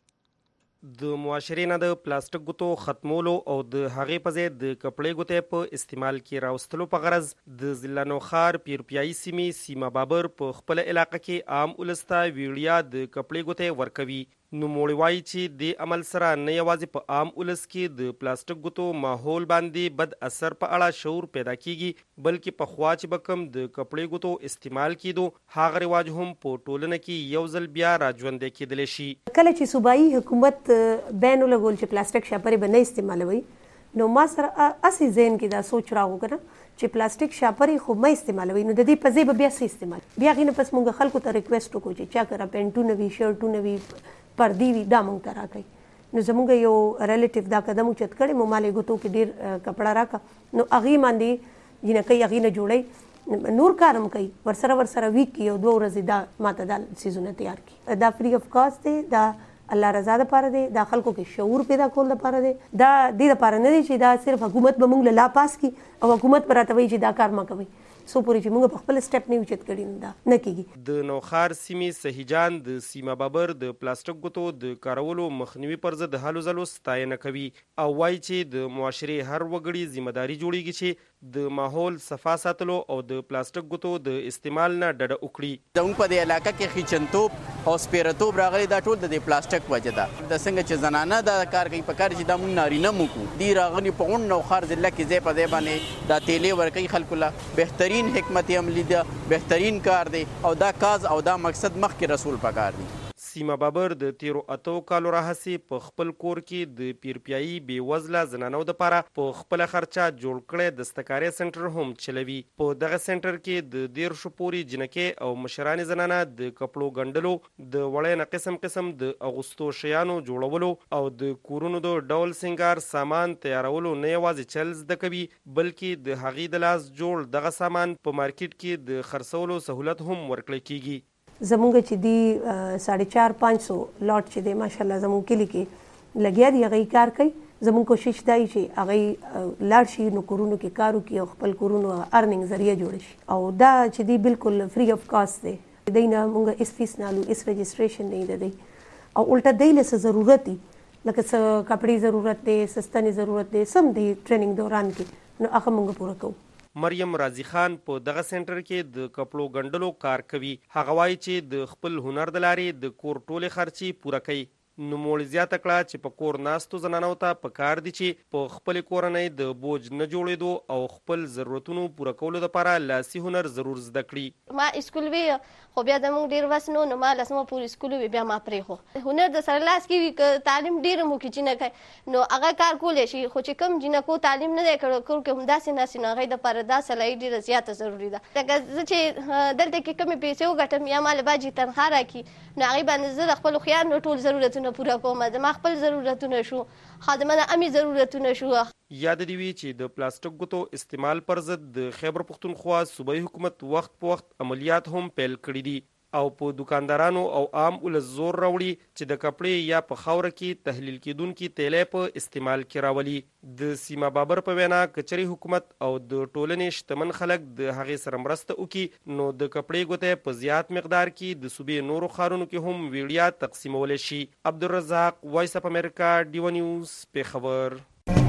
د معاشرې نه د پلاستیک ګوتو ختمولو او د هغې په ځای د کپړې ګوتې په استعمال کې راوستلو په غرض د ضلع نوښار پیرپیایي سیمې سیمه بابر په خپل علاقه کې عام ولس ته ویړیا د کپړې ګوتې ورکوي. نوموړي وایي چې د عمل سره نه یوازې په عام ولس کې د پلاستیک ګوتو ماحول باندې بد اثر په اړه شعور پیدا کیږي، بلکې پخوا چې به کوم د کپړې ګوتو استعمال کیدو هغه رواج هم په ټولنه کې یو ځل بیا راژوندی کیدلی شي. کله چې صوبایي حکومت بین ولګول چې پلاستیک شاپرې به نه استعمالوي، نو ما سره اسې ذهن کې دا سوچ راغو کنه چې پلاستیک شاپرې خو مې استعمالوي، نو د دې په ځای به بیا څه استعمال. بیا غینه پس مونږ خلکو ته ریکویسټ وکړو چې چا کرا پینټونه وي، شرټونه وي، پردی وي، دا مونږ ته راکړئ. نو زمونږ یو ریلیټیو دا قدم اوچت کړی، مو مالې ګوتو کې ډېر کپړه راکړه، نو هغې باندې جنکۍ هغې نه جوړی، نور کارم کوي، ورسره ویک کې یو 2 ورځې دا ماته دا سیزونه تیار کړي. دا فری اف کاسټ دی، دا الله رضا دپاره دی، دا خلکو کې شعور پیدا کول دپاره دی. دا دې دپاره نه دی چې دا صرف حکومت به مونږ له لا پاس کړي او حکومت به راته وایي چې دا کار مه کوئ. سو پورې چې موږ په خپل سټپ نه اوچت کړي دا نه کیږي. د نوښار سیمې سهیجان د سیمه بابر د پلاستیک ګوتو د کارولو مخنیوي پر ضد هلو ځلو ستاینه کوي او وایي چې د معاشرې هر وګړي ذمہداري جوړیږي چې د ماحول صفا ساتلو او د پلاستیک ګوتو د استعمال نه ډډه وکړي. زموږ په دې علاقه کې خیچنتوب او سپیرتوب راغلی، دا ټول د پلاستیک وجه ده. د څنګه چې زنانه دا کار کوي په کار چې دا موږ نارینه موکو دی راغلي په غون نوښار ضلع کې ځای په ځای باندې دا تیلې ورکوي خلکو له. بهترین حکمت عملی ده، بهترین کار دی او دا کاز او دا مقصد مخکې رسول پکار دی. سیمه بابر د تیرو 8 کالو راهسې په خپل کور کې د پیرپیایي بې وزله زنانو دپاره په خپله خرچه جوړ کړی دستکارۍ سنټر هم چلوي. په دغه سنټر کې د 13 پورې جنکې او مشرانې زنانه د کپړو ګنډلو، د وړۍ نه قسم قسم د اغوستو شیانو جوړولو او د کورونو د ډول سنګار سامان تیارولو نه یوازې چل زده کوي، بلکې د هغې د لاس جوړ دغه سامان په مارکیټ کې د خرڅولو سهولت هم ورکړی کیږي. زمونږ چې دی 450-500 لاټ چې دی ماشاءالله زمونږ کلی کې لګیا دي، هغې کار کوي. زمونږ کوشش دا وي چې هغې لاړ شي، نو کورونو کې کار وکړي او خپل کورونو ارننګ ذریعه جوړ شي. او دا چې دی بالکل فری اف کاسټ دی، دی نه مونږ هېڅ فیس نه الو، هېڅ رجسټریشن نه د دی، او الټه دی له څه ضرورت دي، لکه څه کپړې ضرورت دی، څه ستنې ضرورت دی، سم دی ټریننګ دوران کې، نو هغه مونږ پوره کوو. مریم رازي خان په دغه سنټر کې د کپړو ګنډلو کار کوي. هغه وایي چې د خپل هنر د لارې د کور ټولې خرچې پوره کوي. نوموړي زیاته کړه چې په کور ناستو زنانو ته پکار دي چې په خپل کورنۍ د بوج نه جوړېدو او خپل ضرورتونو پوره کولو لپاره لاسي هنر ضرور زده کړي. ما اسکول وی خو بیا د موږ ډیر وس نو ما لاسمه پورې اسکول وی بیا ما پرې خو هنر د سره لاس کې وی تعلیم ډیر مو کې چې نه کوي نو هغه کار کولای شي، خو چې کم جنکو تعلیم نه دی کړو کور کې هم داسې ناسې نه غي د پر دا صلاحیت ډیر زیاته ضروری ده. لکه چې دلته کې کمی پیسې وګټم یا مال باجی تنخواه راکړي، نو هغه باندې زه خپل خيار نو ټول ضرورتونه پوره کوم، زما خپل ضرورتونه شو، خادمانه امي ضرورتونه شو. یاد دی وی چې د پلاستیک ګوتو استعمال پر ضد د خیبر پختونخوا صوبایي حکومت وخت په وخت عملیات هم پیل کړي دي او په دکاندارانو او عام ولس زور راوړي چې د کپړې یا په خاوره کې تحلیل کیدونکي تیلې په استعمال کې راولي. د سیمه بابر په وینا کچري حکومت او د ټولنې شتمن خلک د هغې سره مرسته وکړي نو د کپړې ګوتې په زیات مقدار کې د صوبې نورو ښارونو کې هم ویړیا تقسیمولی شي. عبدالرزاق، وایس اف امریکا، ډیو نیوز، پیښور.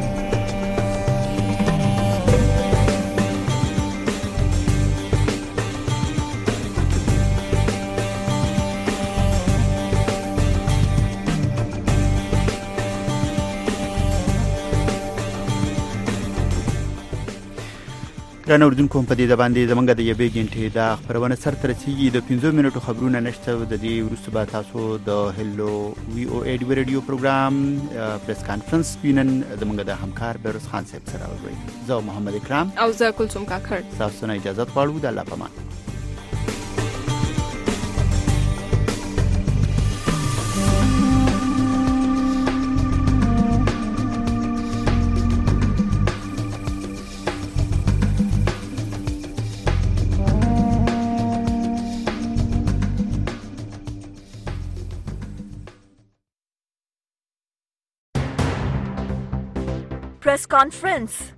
ګرانو اردوونکو، په دې باندې زموږ د یوې غنټې دا خپرونه سرته رسیږي. د 15 منټو خبرونه نشته، د دې وروسته به تاسو د هلو وی او ای ډي ریډیو پروګرام پریس کانفرنس وینن زموږ د همکار بیروز خان صاحب سره وګورئ. زه محمد اکرام او زه کلثوم کاکړ تاسو نه اجازه غواړو. د الله پامان. Press conference.